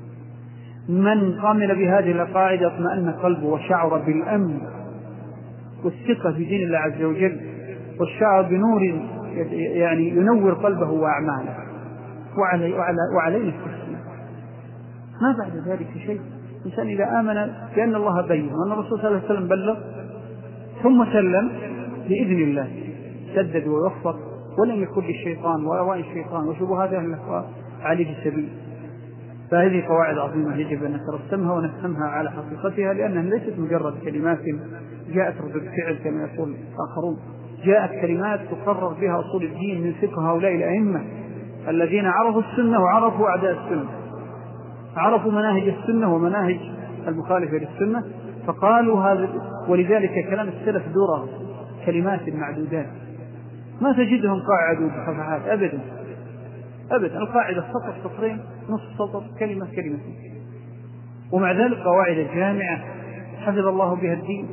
من قامل بهذه القاعدة اطمأن قلبه وشعر بالأمن والثقة في دين الله عز وجل، والشعر بنور يعني ينور قلبه وأعماله. وعلي وعلى وعلينا التسليم، ما بعد ذلك شيء. الإنسان إذا آمن بأن الله بين وأن الرسول صلى الله عليه وسلم بلغ ثم سلم بإذن الله سدد ووفق، ولم يكن للشيطان وأهواء الشيطان وشبهات أهل الأهواء عليه السبيل. فهذه قواعد عظيمة يجب أن نترسمها ونفهمها على حقيقتها، لأنها ليست مجرد كلمات جاءت ردود فعل كما يقول آخرون، جاءت كلمات تقرر بها أصول الدين من فقه هؤلاء الأئمة الذين عرفوا السنة وعرفوا أعداء السنة، عرفوا مناهج السنة ومناهج المخالفة للسنة، فقالوا هذا. ولذلك كلام السلف درر، كلمات معدودات، ما تجدهم قاعدوا بصفحات أبدا أبدا. القاعدة سطر سطرين، نص سطر، كلمة كلمة، ومع ذلك قواعد جامعة حفظ الله بها الدين،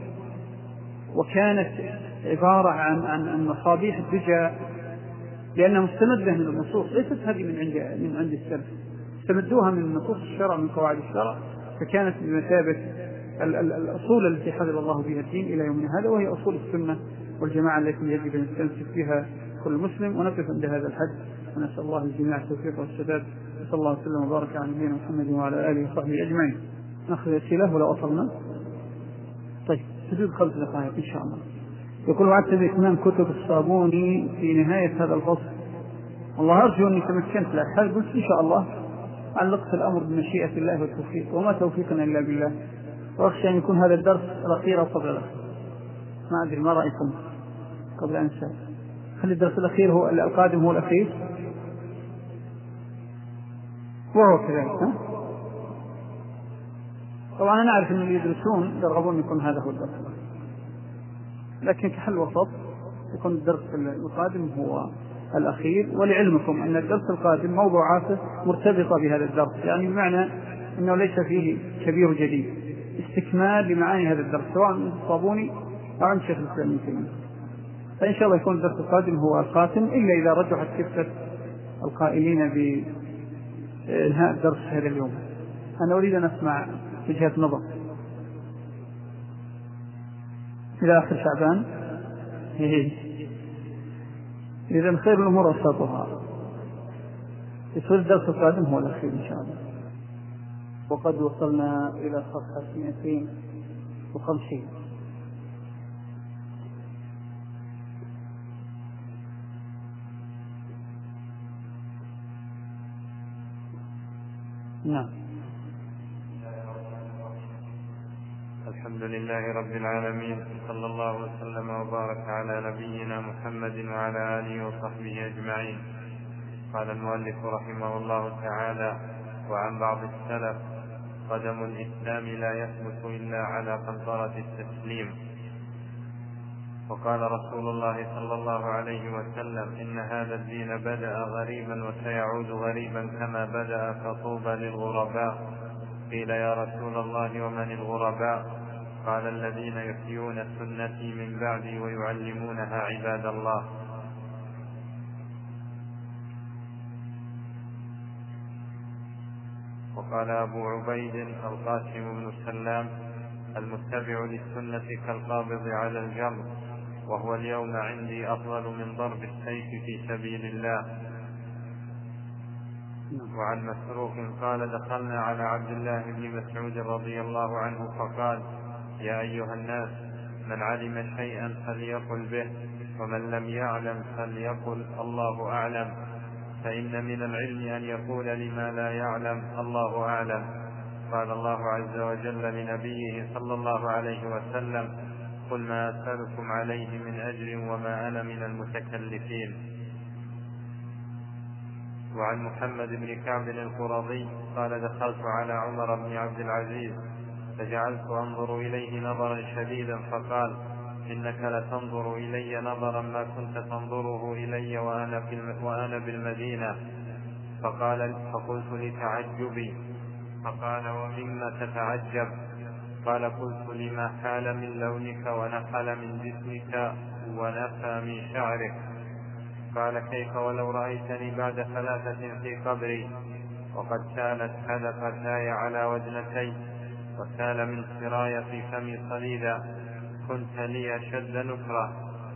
وكانت عبارة عن عن مصابيح الدجى، لأنها مستمدة من النصوص، ليست هذه من عند من عند السلف، استمدوها من نصوص الشرع، من قواعد الشرع، فكانت بمثابة الأصول التي حفظ الله بها الدين إلى يومنا هذا، وهي أصول السنة والجماعة التي يجب أن يستمسك بها كل مسلم. ونقف عند هذا الحد، ونسأل الله الجميع التوفيق والسداد، صلى الله وسلم وبارك على نبينا محمد وعلى آله وصحبه أجمعين. نأخذ أسئلة ولا أصلنا؟ طيب، حدود خمس دقائق إن شاء الله. يقول وعدت بإتمام كتب الصابوني في نهاية هذا الفصل، والله أرجو أني تمكنت لأحد، قلت إن شاء الله علقت الأمر بمشيئة الله والتوفيق، وما توفيقنا إلا بالله. وأخشى أن يكون هذا الدرس الأخير أو قبل الأخير، ما أدري ما رأيكم قبل أن أنسى. خلي الدرس الأخير هو القادم هو الأخير، وهو كذلك. ها؟ طبعا أنا أعرف أن اللي يدرسون يرغبون يكون هذا هو الدرس، لكن كحل وسط يكون الدرس القادم هو الأخير. ولعلمكم أن الدرس القادم موضوعاته مرتبطة بهذا الدرس، يعني بمعنى أنه ليس فيه كبير جديد، استكمال لمعاني هذا الدرس سواء من الصابوني أو عن شيخ الإسلام ابن تيمية. فإن شاء الله يكون الدرس القادم هو الخاتم، إلا إذا رجحت كفة القائلين بإنهاء الدرس هذا اليوم. أنا أريد أن أسمع وجهة نظر إلى آخر شعبان. إذا خير الأمور أوسطها، يصير الدرس القادم هو الأخير إن شاء الله. وقد وصلنا إلى صفحة مئتين وخمسين. نعم. الحمد لله رب العالمين، صلى الله وسلم وبارك على نبينا محمد وعلى آله وصحبه أجمعين. قال المؤلف رحمه الله تعالى: وعن بعض السلف: قدم الإسلام لا يثبت إلا على قنطرة التسليم. وقال رسول الله صلى الله عليه وسلم: إن هذا الدين بدأ غريبا وسيعود غريبا كما بدأ، فطوبى للغرباء. قيل: يا رسول الله ومن الغرباء؟ قال: الذين يحيون سنتي من بعدي ويعلمونها عباد الله. وقال أبو عبيد القاسم بن سلام: المتبع للسنة كالقابض على الجمر، وهو اليوم عندي أفضل من ضرب السيف في سبيل الله. وعن مسروق قال: دخلنا على عبد الله بن مسعود رضي الله عنه فقال: يا أيها الناس، من علم شيئا فليقل به، ومن لم يعلم فليقل الله أعلم، فإن من العلم أن يقول لما لا يعلم الله أعلم. قال الله عز وجل لنبيه صلى الله عليه وسلم: قل ما أسألكم عليه من أجر وما أنا من المتكلفين. وعن محمد بن كعب القرظي قال: دخلت على عمر بن عبد العزيز فجعلت أنظر إليه نظرا شديدا، فقال: إنك لتنظر إلي نظرا ما كنت تنظره إلي وأنا, في الم... وأنا بالمدينة. فقال: فقلت لتعجبي. فقال: ومما تتعجب؟ قال: قلت: لما حال من لونك ونحل من جسمك ونفى من شعرك. قال: كيف ولو رأيتني بعد ثلاثة في قبري وقد سالت حدقتاي على وجنتي وسال من سراي في فمي صديدا، كنت لي شد نكرة.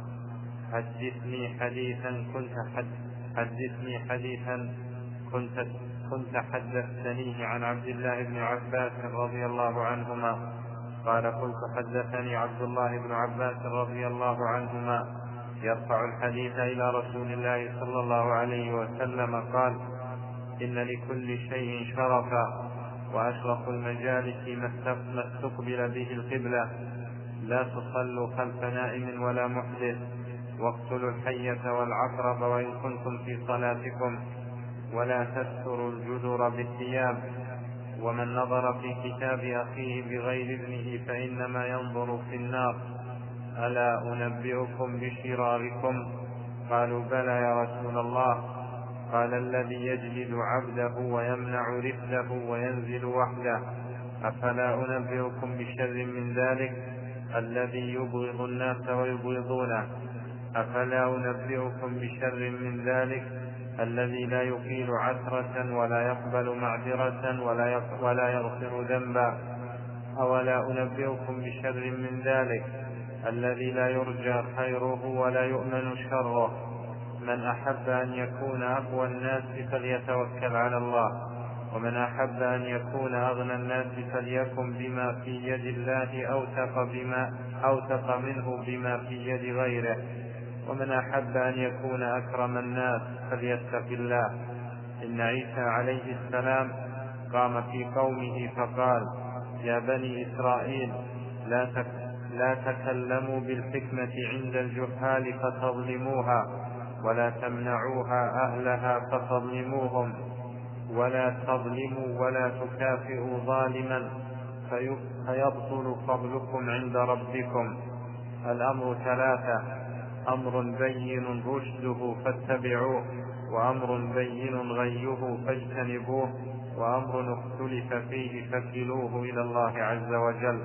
حدثني حديثا كنت حد حدثني حديثا كنت كنت حدثتنيه عن عبد الله بن عباس رضي الله عنهما. قال: قلت: حدثني عبد الله بن عباس رضي الله عنهما يرفع الحديث إلى رسول الله صلى الله عليه وسلم قال: إن لكل شيء شرفا، وأشرف المجالس ما استقبل به القبلة. لا تصلوا خلف نائم ولا محدث، واقتلوا الحية والعقرب وإن كنتم في صلاتكم، ولا تستروا الجدر بالثياب. ومن نظر في كتاب أخيه بغير إذنه فإنما ينظر في النار. ألا أنبئكم بشراركم؟ قالوا: بلى يا رسول الله. قال: الذي يجلد عبده ويمنع رفده وينزل وحده. أفلا أنبئكم بشر من ذلك؟ الذي يبغض الناس ويبغضونه. أفلا أنبئكم بشر من ذلك؟ الذي لا يقيل عثرة ولا يقبل معذرة ولا يغفر ذنبا. أولا أنبئكم بشر من ذلك؟ الذي لا يرجى خيره ولا يؤمن شره. من أحب أن يكون أقوى الناس فليتوكل على الله، ومن أحب أن يكون أغنى الناس فليكن بما في يد الله أوثق, بما أوثق منه بما في يد غيره، ومن أحب أن يكون أكرم الناس فليتق الله. إن عيسى عليه السلام قام في قومه فقال: يا بني إسرائيل، لا تك لا تكلموا بالحكمة عند الجهال فتظلموها، ولا تمنعوها أهلها فتظلموهم، ولا تظلموا ولا تكافئوا ظالما فيبطل فضلكم عند ربكم. الأمر ثلاثة: أمر بين رشده فاتبعوه، وأمر بين غيه فاجتنبوه، وأمر اختلف فيه فكلوه إلى الله عز وجل.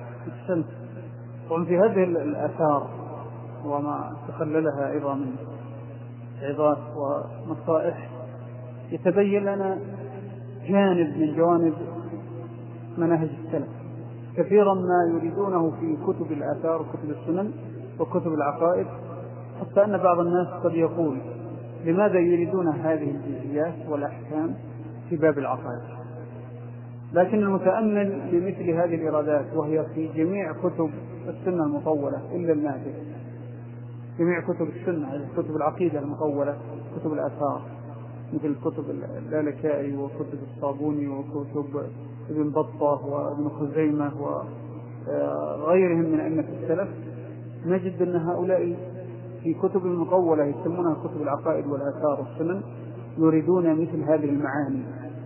وفي هذه الآثار وما تخللها أيضا من عظات ونصائح يتبين لنا جانب من جوانب مناهج السلف. كثيرا ما يريدونه في كتب الآثار وكتب السنن وكتب العقائد، حتى أن بعض الناس قد يقول: لماذا يريدون هذه الجزئيات والأحكام في باب العقائد؟ لكن المتأمل لمثل هذه الإرادات وهي في جميع كتب السنة المطولة إلا النادر، جميع كتب السنة، كتب العقيدة المطولة، كتب الآثار مثل كتب اللالكائي وكتب الصابوني وكتب ابن بطة وابن خزيمة وغيرهم من أئمة السلف، نجد أن هؤلاء في كتب المطولة يسمونها كتب العقائد والآثار والسنن يريدون مثل هذه المعاني،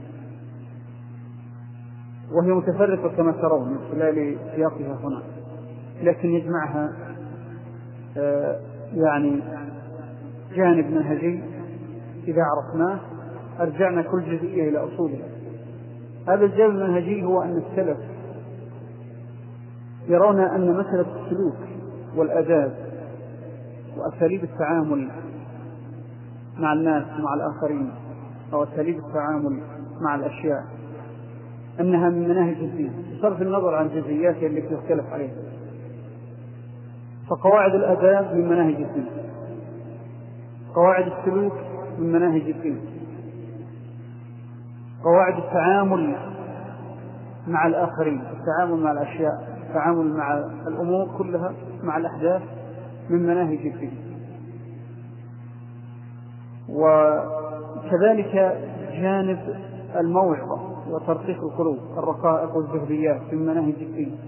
وهي متفرقة كما ترون من خلال سياقها هنا، لكن يجمعها يعني جانب منهجي إذا عرفناه أرجعنا كل جزئية إلى أصولها. هذا الجانب المنهجي هو أن السلف يرون أن مسألة السلوك والآداب وأساليب التعامل مع الناس ومع الآخرين أو أساليب التعامل مع الأشياء أنها من مناهج الدين بصرف النظر عن جزئياتها التي يختلف عليها. فقواعد الآداب من مناهج الدين، قواعد السلوك من مناهج الدين، قواعد التعامل مع الآخرين، التعامل مع الأشياء، التعامل مع الأمور كلها، مع الأحداث من مناهج الدين. وكذلك جانب الموعظة وترقيق القلوب، الرقائق والزهديات من مناهج الدين.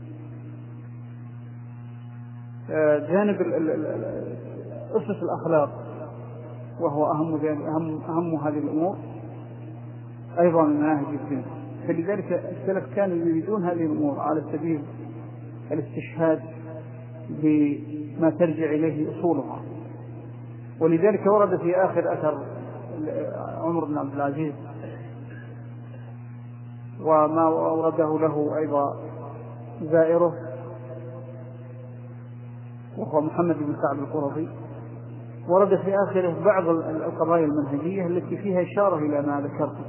جانب أسس الأخلاق وهو أهم, أهم, أهم هذه الأمور أيضا من مناهج الدين. فلذلك السلف كانوا يريدون هذه الأمور على سبيل الاستشهاد بما ترجع إليه أصولها. ولذلك ورد في آخر أثر عمر بن عبد العزيز وما ورده له أيضا زائره وهو محمد بن سعد القرظي، ورد في آخره بعض القضايا المنهجية التي فيها إشارة إلى ما ذكرته.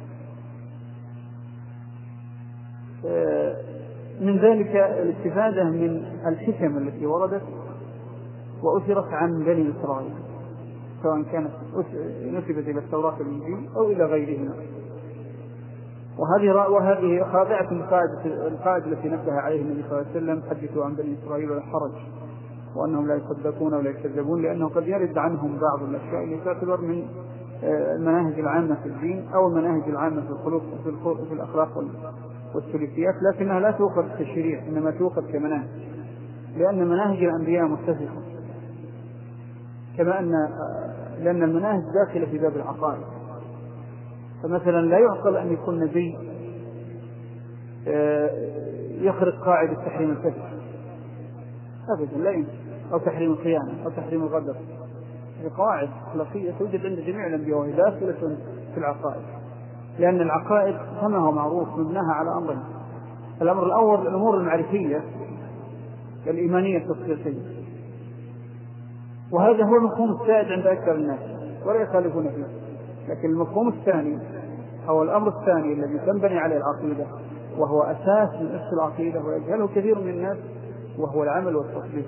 من ذلك الاستفادة من الحكم التي وردت وأثرت عن بني إسرائيل، سواء كانت نسبت إلى التوراة والإنجيل أو إلى غيرهما. وهذه وهذه خاضعة القاعدة التي نبه عليه النبي صلى الله عليه وسلم: حدثوا عن بني إسرائيل ولا حرج، وأنهم لا يصدقون ولا يكذبون، لأنه قد يرد عنهم بعض الأشياء التي تعتبر من المناهج العامة في الدين أو المناهج العامة في الخلق وفي الأخلاق والسلوكيات، لكنها لا تؤخذ كشريعة، إنما تؤخذ كمناهج، لأن مناهج الأنبياء متفقة، كما أن لأن المناهج داخلة في باب العقائد. فمثلا لا يعقل أن يكون نبي يخرق قاعدة تحريم الكذب أبدا، لا يمكن، أو تحريم الخيانة أو تحريم الغدر. هذه قواعد أخلاقية توجد عند جميع الأنبياء وهي داخلة في العقائد، لأن العقائد كما هو معروف مبناها على أمرين: الأمر الأول الأمور المعرفية الإيمانية التصديقية، وهذا هو المفهوم السائد عند أكثر الناس ولا يخالفون فيه. لكن المفهوم الثاني أو الأمر الثاني الذي تنبني عليه العقيدة وهو أساس من أسس العقيدة ويجهله كثير من الناس، وهو العمل والتصديق.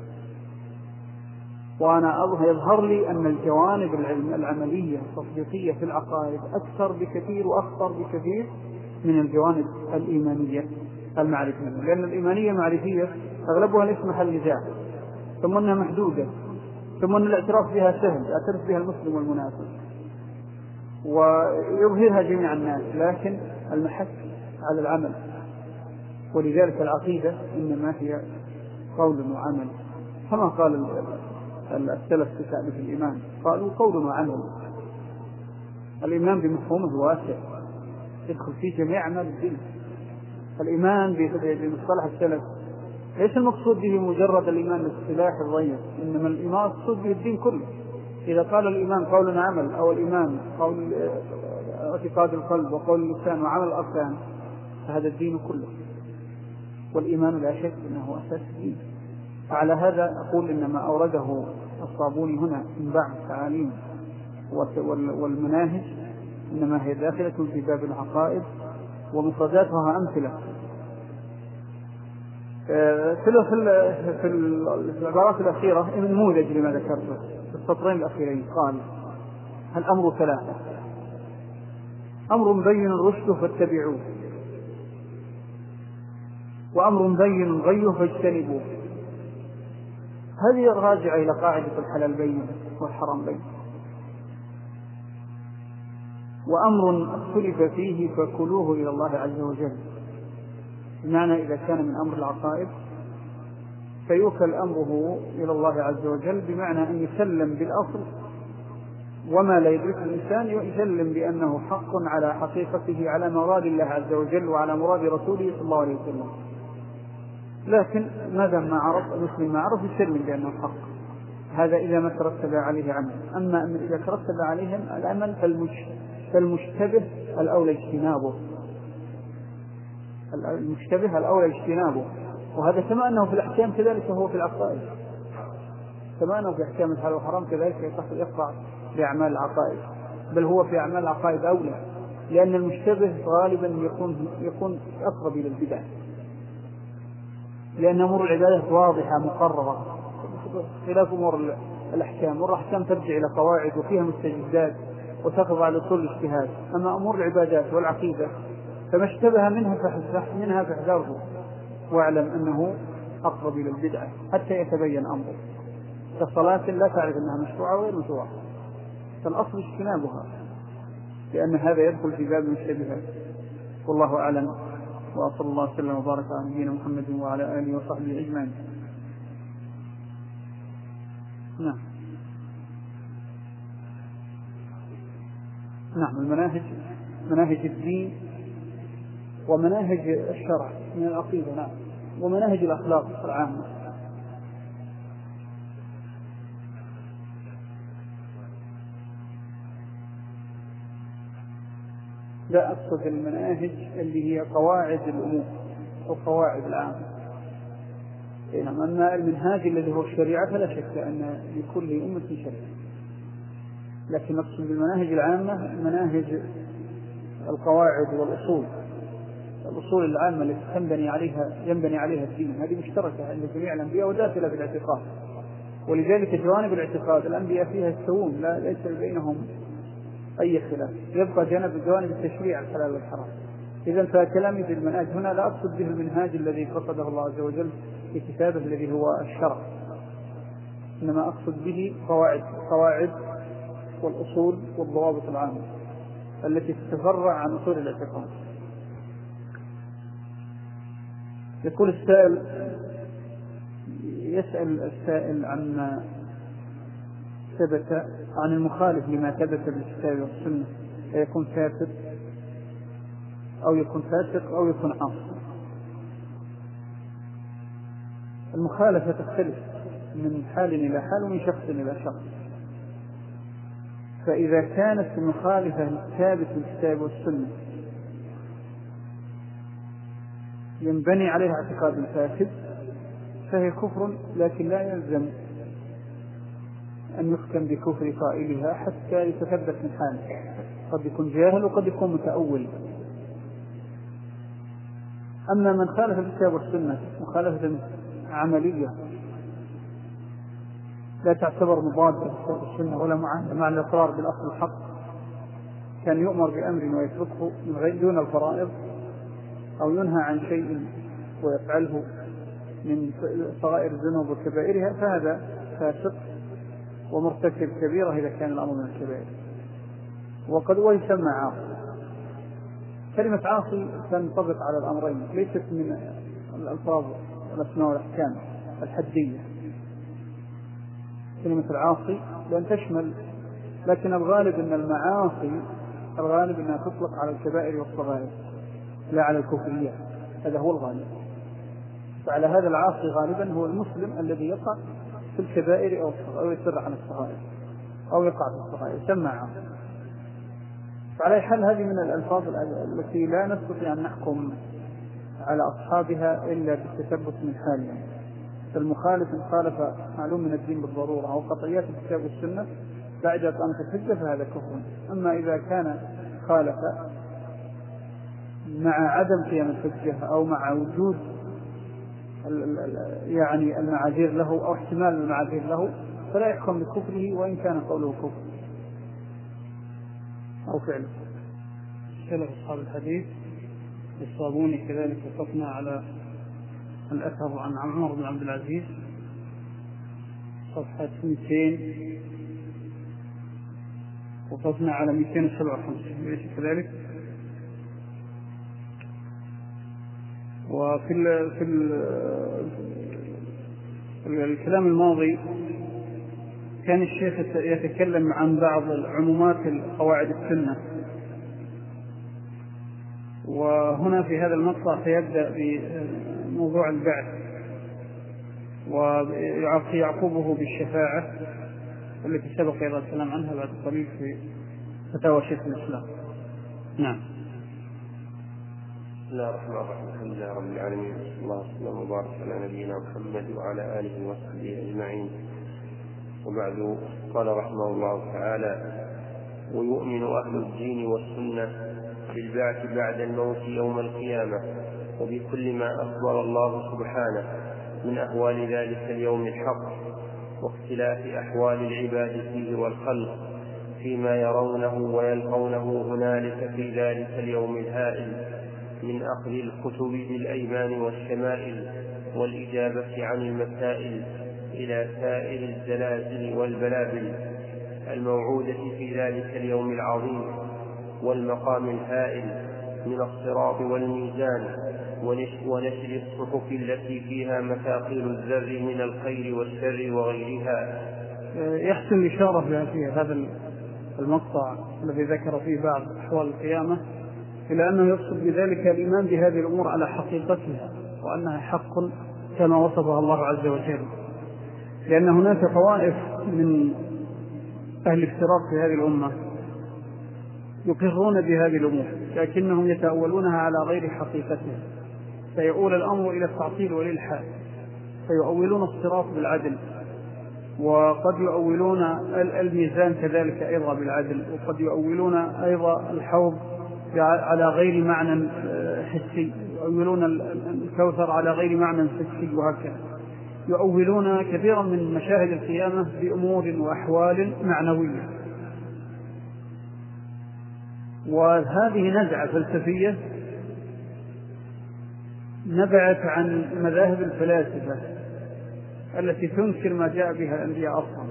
وأنا أظهر يظهر لي أن الجوانب العلم العملية التصديقية في العقائد أكثر بكثير وأخطر بكثير من الجوانب الإيمانية المعرفية، لأن الإيمانية معرفية أغلبها ليس محل نزاع، ثم أنها محدودة، ثم أن الاعتراف بها سهل، يعترف بها المسلم والمنافق ويظهرها جميع الناس، لكن المحك على العمل. ولذلك العقيدة إنما هي قول وعمل، كما قال السلف في تعريف الإيمان، قالوا قول وعمل. الإيمان بمفهومه واسع يدخل فيه جميع أعمال الدين. الإيمان بمصطلح السلف ليس المقصود به مجرد الإيمان بالاصطلاح الضيق، إنما الإيمان مقصود به الدين كله. إذا قال الإيمان قول وعمل، أو الإيمان قول اعتقاد القلب وقول اللسان وعمل الأركان، فهذا الدين كله. والإيمان لا شك أنه أساس الدين. وعلى هذا أقول إن ما أورده الصابوني هنا من بعض التعاليم والمناهج إنما هي داخلة في باب العقائد، ومفرداتها أمثلة. في العبارات الأخيرة نموذج لما ذكرته في السطرين الأخيرين، قال: الأمر ثلاثة: أمر مبين الرشد فاتبعوه، وأمر بين غيه فاجتنبوه. هذه راجعة إلى قاعدة الحلال بين والحرام بين. وأمر اختلف فيه فكلوه إلى الله عز وجل، بمعنى إذا كان من أمر العقائد فيوكل أمره إلى الله عز وجل، بمعنى أن يسلم بالأصل، وما لا يدرك الإنسان يسلم بأنه حق على حقيقته على مراد الله عز وجل وعلى مراد رسوله صلى الله عليه وسلم. لكن ماذا ما عرف المسلم ما عرف يسلم بأنه حق، هذا إذا ما ترتب عليه عمل. أما أن إذا ترتب عليهم العمل فالمشتبه الأولى اجتنابه، المشتبه الأولى اجتنابه. وهذا كما أنه في الأحكام كذلك هو في العقائد، كما أنه في أحكام الحلال والحرام كذلك يقع بأعمال العقائد، بل هو في أعمال العقائد أولى، لأن المشتبه غالبا يكون يكون أقرب إلى البدع، لأن أمور العبادة واضحة مقررة خلاف أمور الأحكام. والأحكام ترجع إلى قواعد وفيها مستجدات وتخضع لأصول الاجتهاد. أما أمور العبادات والعقيدة فما اشتبه منها منها فاحذره، واعلم أنه أقرب إلى البدعة حتى يتبين أمره. كصلاة لا تعرف أنها مشروعة وغير مشروعة، فالأصل اجتنابها، لأن هذا يدخل في باب المشتبهات. والله أعلم، وصلى الله وسلم وبارك على نبينا محمد وعلى آله وصحبه أجمعين. نعم نعم المناهج، مناهج الدين ومناهج الشرع من العقيدة، نعم، ومناهج الأخلاق العامة. لا أقصد المناهج اللي هي قواعد الأمور أو قواعد العامة. أما المنهاج الذي هو الشريعة فلا شك أن لكل أمة شريعة، لكن أقصد بالمناهج العامة مناهج القواعد والأصول، الأصول العامة التي تنبني عليها ينبني عليها الدين، هذه مشتركة عند جميع الأنبياء وداخلة في الاعتقاد. ولذلك جوانب الاعتقاد الأنبياء فيها يستوون، لا ليس بينهم أي خلاف، يبقى جانب جوانب التشريع الحلال والحرام. إذا فكلامي في المنهاج هنا لا أقصد به المنهاج الذي قصده الله عز وجل في كتابه الذي هو الشرع، إنما أقصد به قواعد قواعد والأصول والضوابط العامة التي تتفرع عن أصول الاعتقاد. يقول السائل، يسأل السائل عن ثبت عن المخالف لما ثبت بالكتاب والسنة، يكون كافر أو يكون فاسق أو يكون عاصي. المخالفة تختلف من حال إلى حال ومن شخص إلى شخص. فإذا كانت المخالفة ثابت بالكتاب والسنة ينبني عليها اعتقاد فاسد فهي كفر، لكن لا يلزم أن يحكم بكفر قائلها حتى يتثبت من حاله، قد يكون جاهل وقد يكون متأول. أما من خالف الكتاب والسنة مخالفة عملية لا تعتبر مضادة للكتاب والسنة ولا مع الإقرار بالأصل الحق، كان يؤمر بأمر ويتركه من غير دون الفرائض، أو ينهى عن شيء ويفعله من صغائر الذنوب وكبائرها، فهذا فاسق ومرتكب كبيرة إذا كان الأمر من الكبائر، وقد ويسمى عاصي. كلمة عاصي تنطبق على الأمرين، ليست من الألفاظ والأسماء والأحكام الحدية. كلمة العاصي لن تشمل، لكن الغالب أن المعاصي الغالب أنها تطلق على الكبائر والصغائر لا على الكفريات، هذا هو الغالب. فعلى هذا العاصي غالبا هو المسلم الذي يقع في الكبائر أو يسر عن الصغائر أو يقع في الصغائر يسمى عاصي. فعلى حال هذه من الألفاظ التي لا نستطيع أن نحكم على أصحابها إلا بالتثبت من حالهم. فالمخالف مخالف معلوم من الدين بالضرورة أو قطعيات الكتاب والسنة بعد إقامة الحجة فهذا كفر. أما إذا كان خالف مع عدم قيام الحجة أو مع وجود يعني المعاذير له أو احتمال المعاذير له فلا يحكم بكفره وإن كان قوله كفر أو فعله. سلف أصحاب الحديث بالصابون كذلك وقفنا على الأثر عن عمر بن عبد العزيز صفحة مئتين وقفنا على مئتين وسبعة وخمسين ليس كذلك؟ وفي ال في ال الكلام الماضي كان الشيخ يتكلم عن بعض عمومات قواعد السنة، وهنا في هذا المقطع سيبدأ بموضوع البعث ويعقوبه بالشفاعة التي سبق إلى الكلام عنها بعد قليل في فتاوى شيخ الإسلام. نعم. بسم الله الرحمن الرحيم. الحمد لله رب العالمين، صلى الله وسلم وبارك على نبينا محمد وعلى آله وصحبه أجمعين، وبعد. قال رحمه الله تعالى: ويؤمن أهل الدين والسنة بالبعث بعد الموت يوم القيامة وبكل ما أخبر الله سبحانه من أهوال ذلك اليوم الحق واختلاف أحوال العباد فيه والخلق فيما يرونه ويلقونه هنالك في ذلك اليوم الهائل من أخذ الكتب بالأيمان والشمائل والإجابة عن المسائل إلى سائر الزلازل والبلابل الموعودة في ذلك اليوم العظيم والمقام الهائل من الصراط والميزان ونشر الصحف التي فيها مثاقيل الذر من الخير والشر وغيرها. يحسن الإشارة في هذا المقطع الذي ذكر فيه بعض أحوال القيامة إلى أنه يقصد بذلك الإيمان بهذه الأمور على حقيقتها وأنها حق كما وصفها الله عز وجل، لأن هناك طوائف من أهل الافتراق في هذه الأمة يقرون بهذه الأمور لكنهم يتأولونها على غير حقيقتها، فيؤول الأمر إلى التعطيل والإلحاد، فيؤولون الصراط بالعدل، وقد يؤولون الميزان كذلك أيضا بالعدل، وقد يؤولون أيضا الحوض على غير معنى حسي، يؤولون الكوثر على غير معنى حسي، وهكذا يؤولون كثيرا من مشاهد القيامة بأمور وأحوال معنوية. وهذه نزعة فلسفية نبعت عن مذاهب الفلاسفة التي تنكر ما جاء بها الأنبياء أصلا،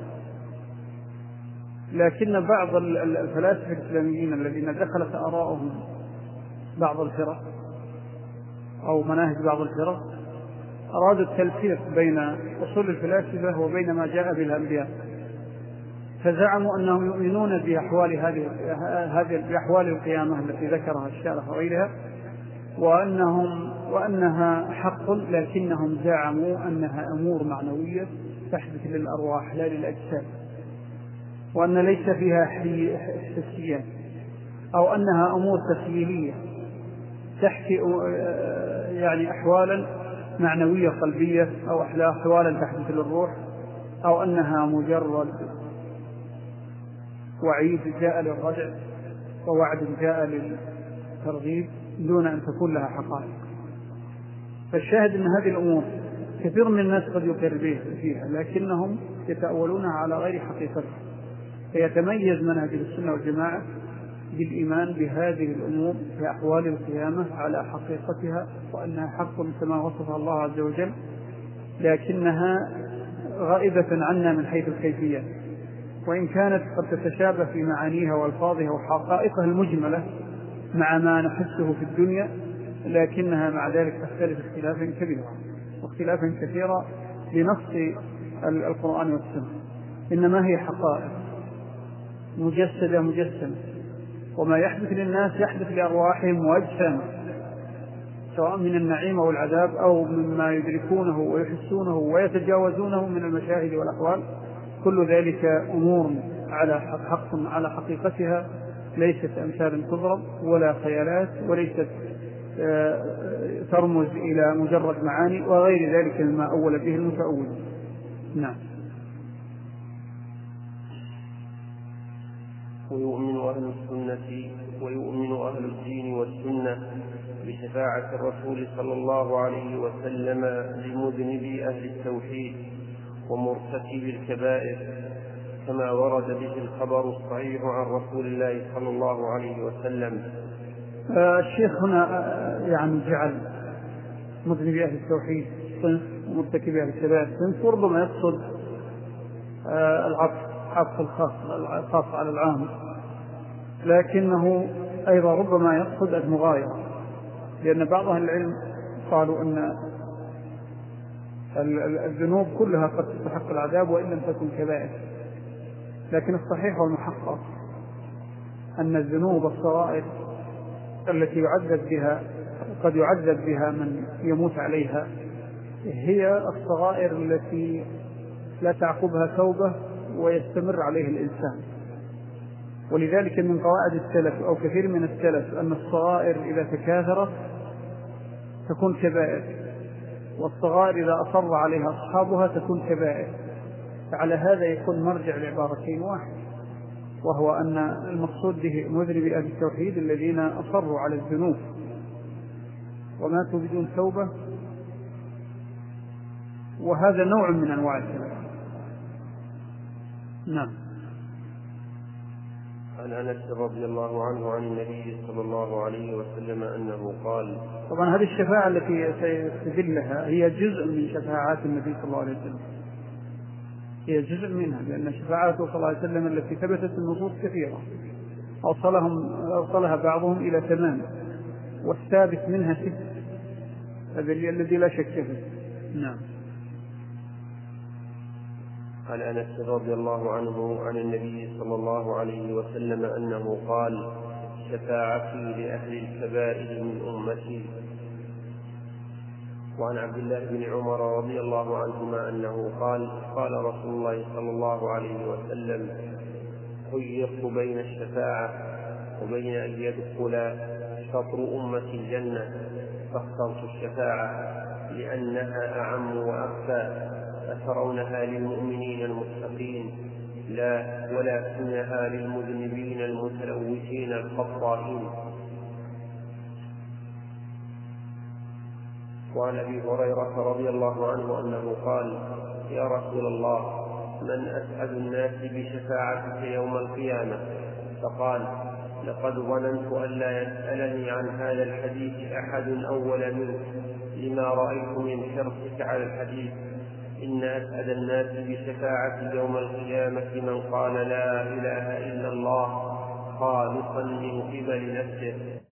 لكن بعض الفلاسفة الإسلاميين الذين دخلت آراءهم بعض الفرق أو مناهج بعض الفرق أرادوا التلفيق بين أصول الفلاسفة وبين ما جاء به الأنبياء، فزعموا أنهم يؤمنون بأحوال هذه هذه بأحوال القيامة التي ذكرها الشارح وغيرها، وأنهم وأنها حق، لكنهم زعموا أنها أمور معنوية تحدث للأرواح لا للأجساد، وأن ليس فيها حسيات، أو أنها أمور تسليمية تحكي يعني أحوالا معنوية قلبية أو أحوالا تحدث للروح، أو أنها مجرد وعيد جاء للردع ووعد جاء للترغيب دون أن تكون لها حقائق. فالشاهد أن هذه الأمور كثير من الناس قد يقر فيها لكنهم يتأولونها على غير حقيقتها، فيتميز منهج السنة والجماعة بالإيمان بهذه الأمور في أحوال القيامة على حقيقتها، وأنها حق كما وصفها الله عز وجل، لكنها غائبة عنا من حيث الكيفية، وإن كانت قد تتشابه في معانيها وألفاظها وحقائقها المجملة مع ما نحسه في الدنيا، لكنها مع ذلك تختلف اختلافا كبيرا واختلافا كثيرا بنص القرآن والسنة. إنما هي حقائق مجسدة مجسمة، وما يحدث للناس يحدث لأرواحهم وأجسامهم، سواء من النعيم أو العذاب أو مما يدركونه ويحسونه ويتجاوزونه من المشاهد والأحوال، كل ذلك أمور على حق على حقيقتها، ليست أمثال تضرب ولا خيالات، وليست ترمز إلى مجرد معاني وغير ذلك مما أول به المتأول. نعم. ويؤمن أهل السنة ويؤمن أهل الدين والسنة بشفاعة الرسول صلى الله عليه وسلم لمذنبي أهل التوحيد ومرتكب الكبائر كما ورد به الخبر الصحيح عن رسول الله صلى الله عليه وسلم. الشيخ هنا يعني جعل مذنبي أهل التوحيد الصنف ومرتكبها لكبائر الصنف، وربما يقصد العطف عطف الخاص الخاص على العام، لكنه أيضا ربما يقصد المغايرة، لأن بعض أهل العلم قالوا أن الذنوب كلها قد تستحق العذاب وإن لم تكن كبائر، لكن الصحيح والمحقق أن الذنوب الصغائر التي يعذب بها قد يعذب بها من يموت عليها هي الصغائر التي لا تعقبها توبة ويستمر عليه الإنسان. ولذلك من قواعد السلف أو كثير من السلف أن الصغائر إذا تكاثرت تكون كبائر، والصغائر إذا أصر عليها أصحابها تكون كبائر. فعلى هذا يكون مرجع لعبارتين واحد، وهو أن المقصود به مذنبي أهل التوحيد الذين أصروا على الذنوب وماتوا بدون توبة، وهذا نوع من أنواع الكبائر. نعم. عن أنس رضي الله عنه عن النبي صلى الله عليه وسلم أنه قال. طبعا هذه الشفاعة التي سيستدلها هي جزء من شفاعات النبي صلى الله عليه وسلم، هي جزء منها، لأن شفاعاته صلى الله عليه وسلم التي ثبتت النصوص كثيرة أوصلهم أوصلها بعضهم إلى ثمان، والثابت منها ست، هذا الذي لا شك فيه. نعم. عن أنس رضي الله عنه عن النبي صلى الله عليه وسلم أنه قال: شفاعتي لأهل الكبائر من أمتي. وعن عبد الله بن عمر رضي الله عنهما أنه قال: قال رسول الله صلى الله عليه وسلم: خيرت بين الشفاعة وبين أن يدخل شطر أمتي الجنة، فاخترت الشفاعة لأنها أعم وأخفى، أترونها للمؤمنين المتقين؟ لا، ولكنها للمذنبين المتلوثين الخطائين. وعن أبي هريرة رضي الله عنه أنه قال: يا رسول الله، من أسعد الناس بشفاعتك يوم القيامة؟ فقال: لقد ظننت أن لا يسألني عن هذا الحديث أحد أول منك، لما رأيت من حرصك على الحديث. إن أسعد الناس بشفاعة يوم القيامة من قال لا إله إلا الله خالصا من قبل نفسه.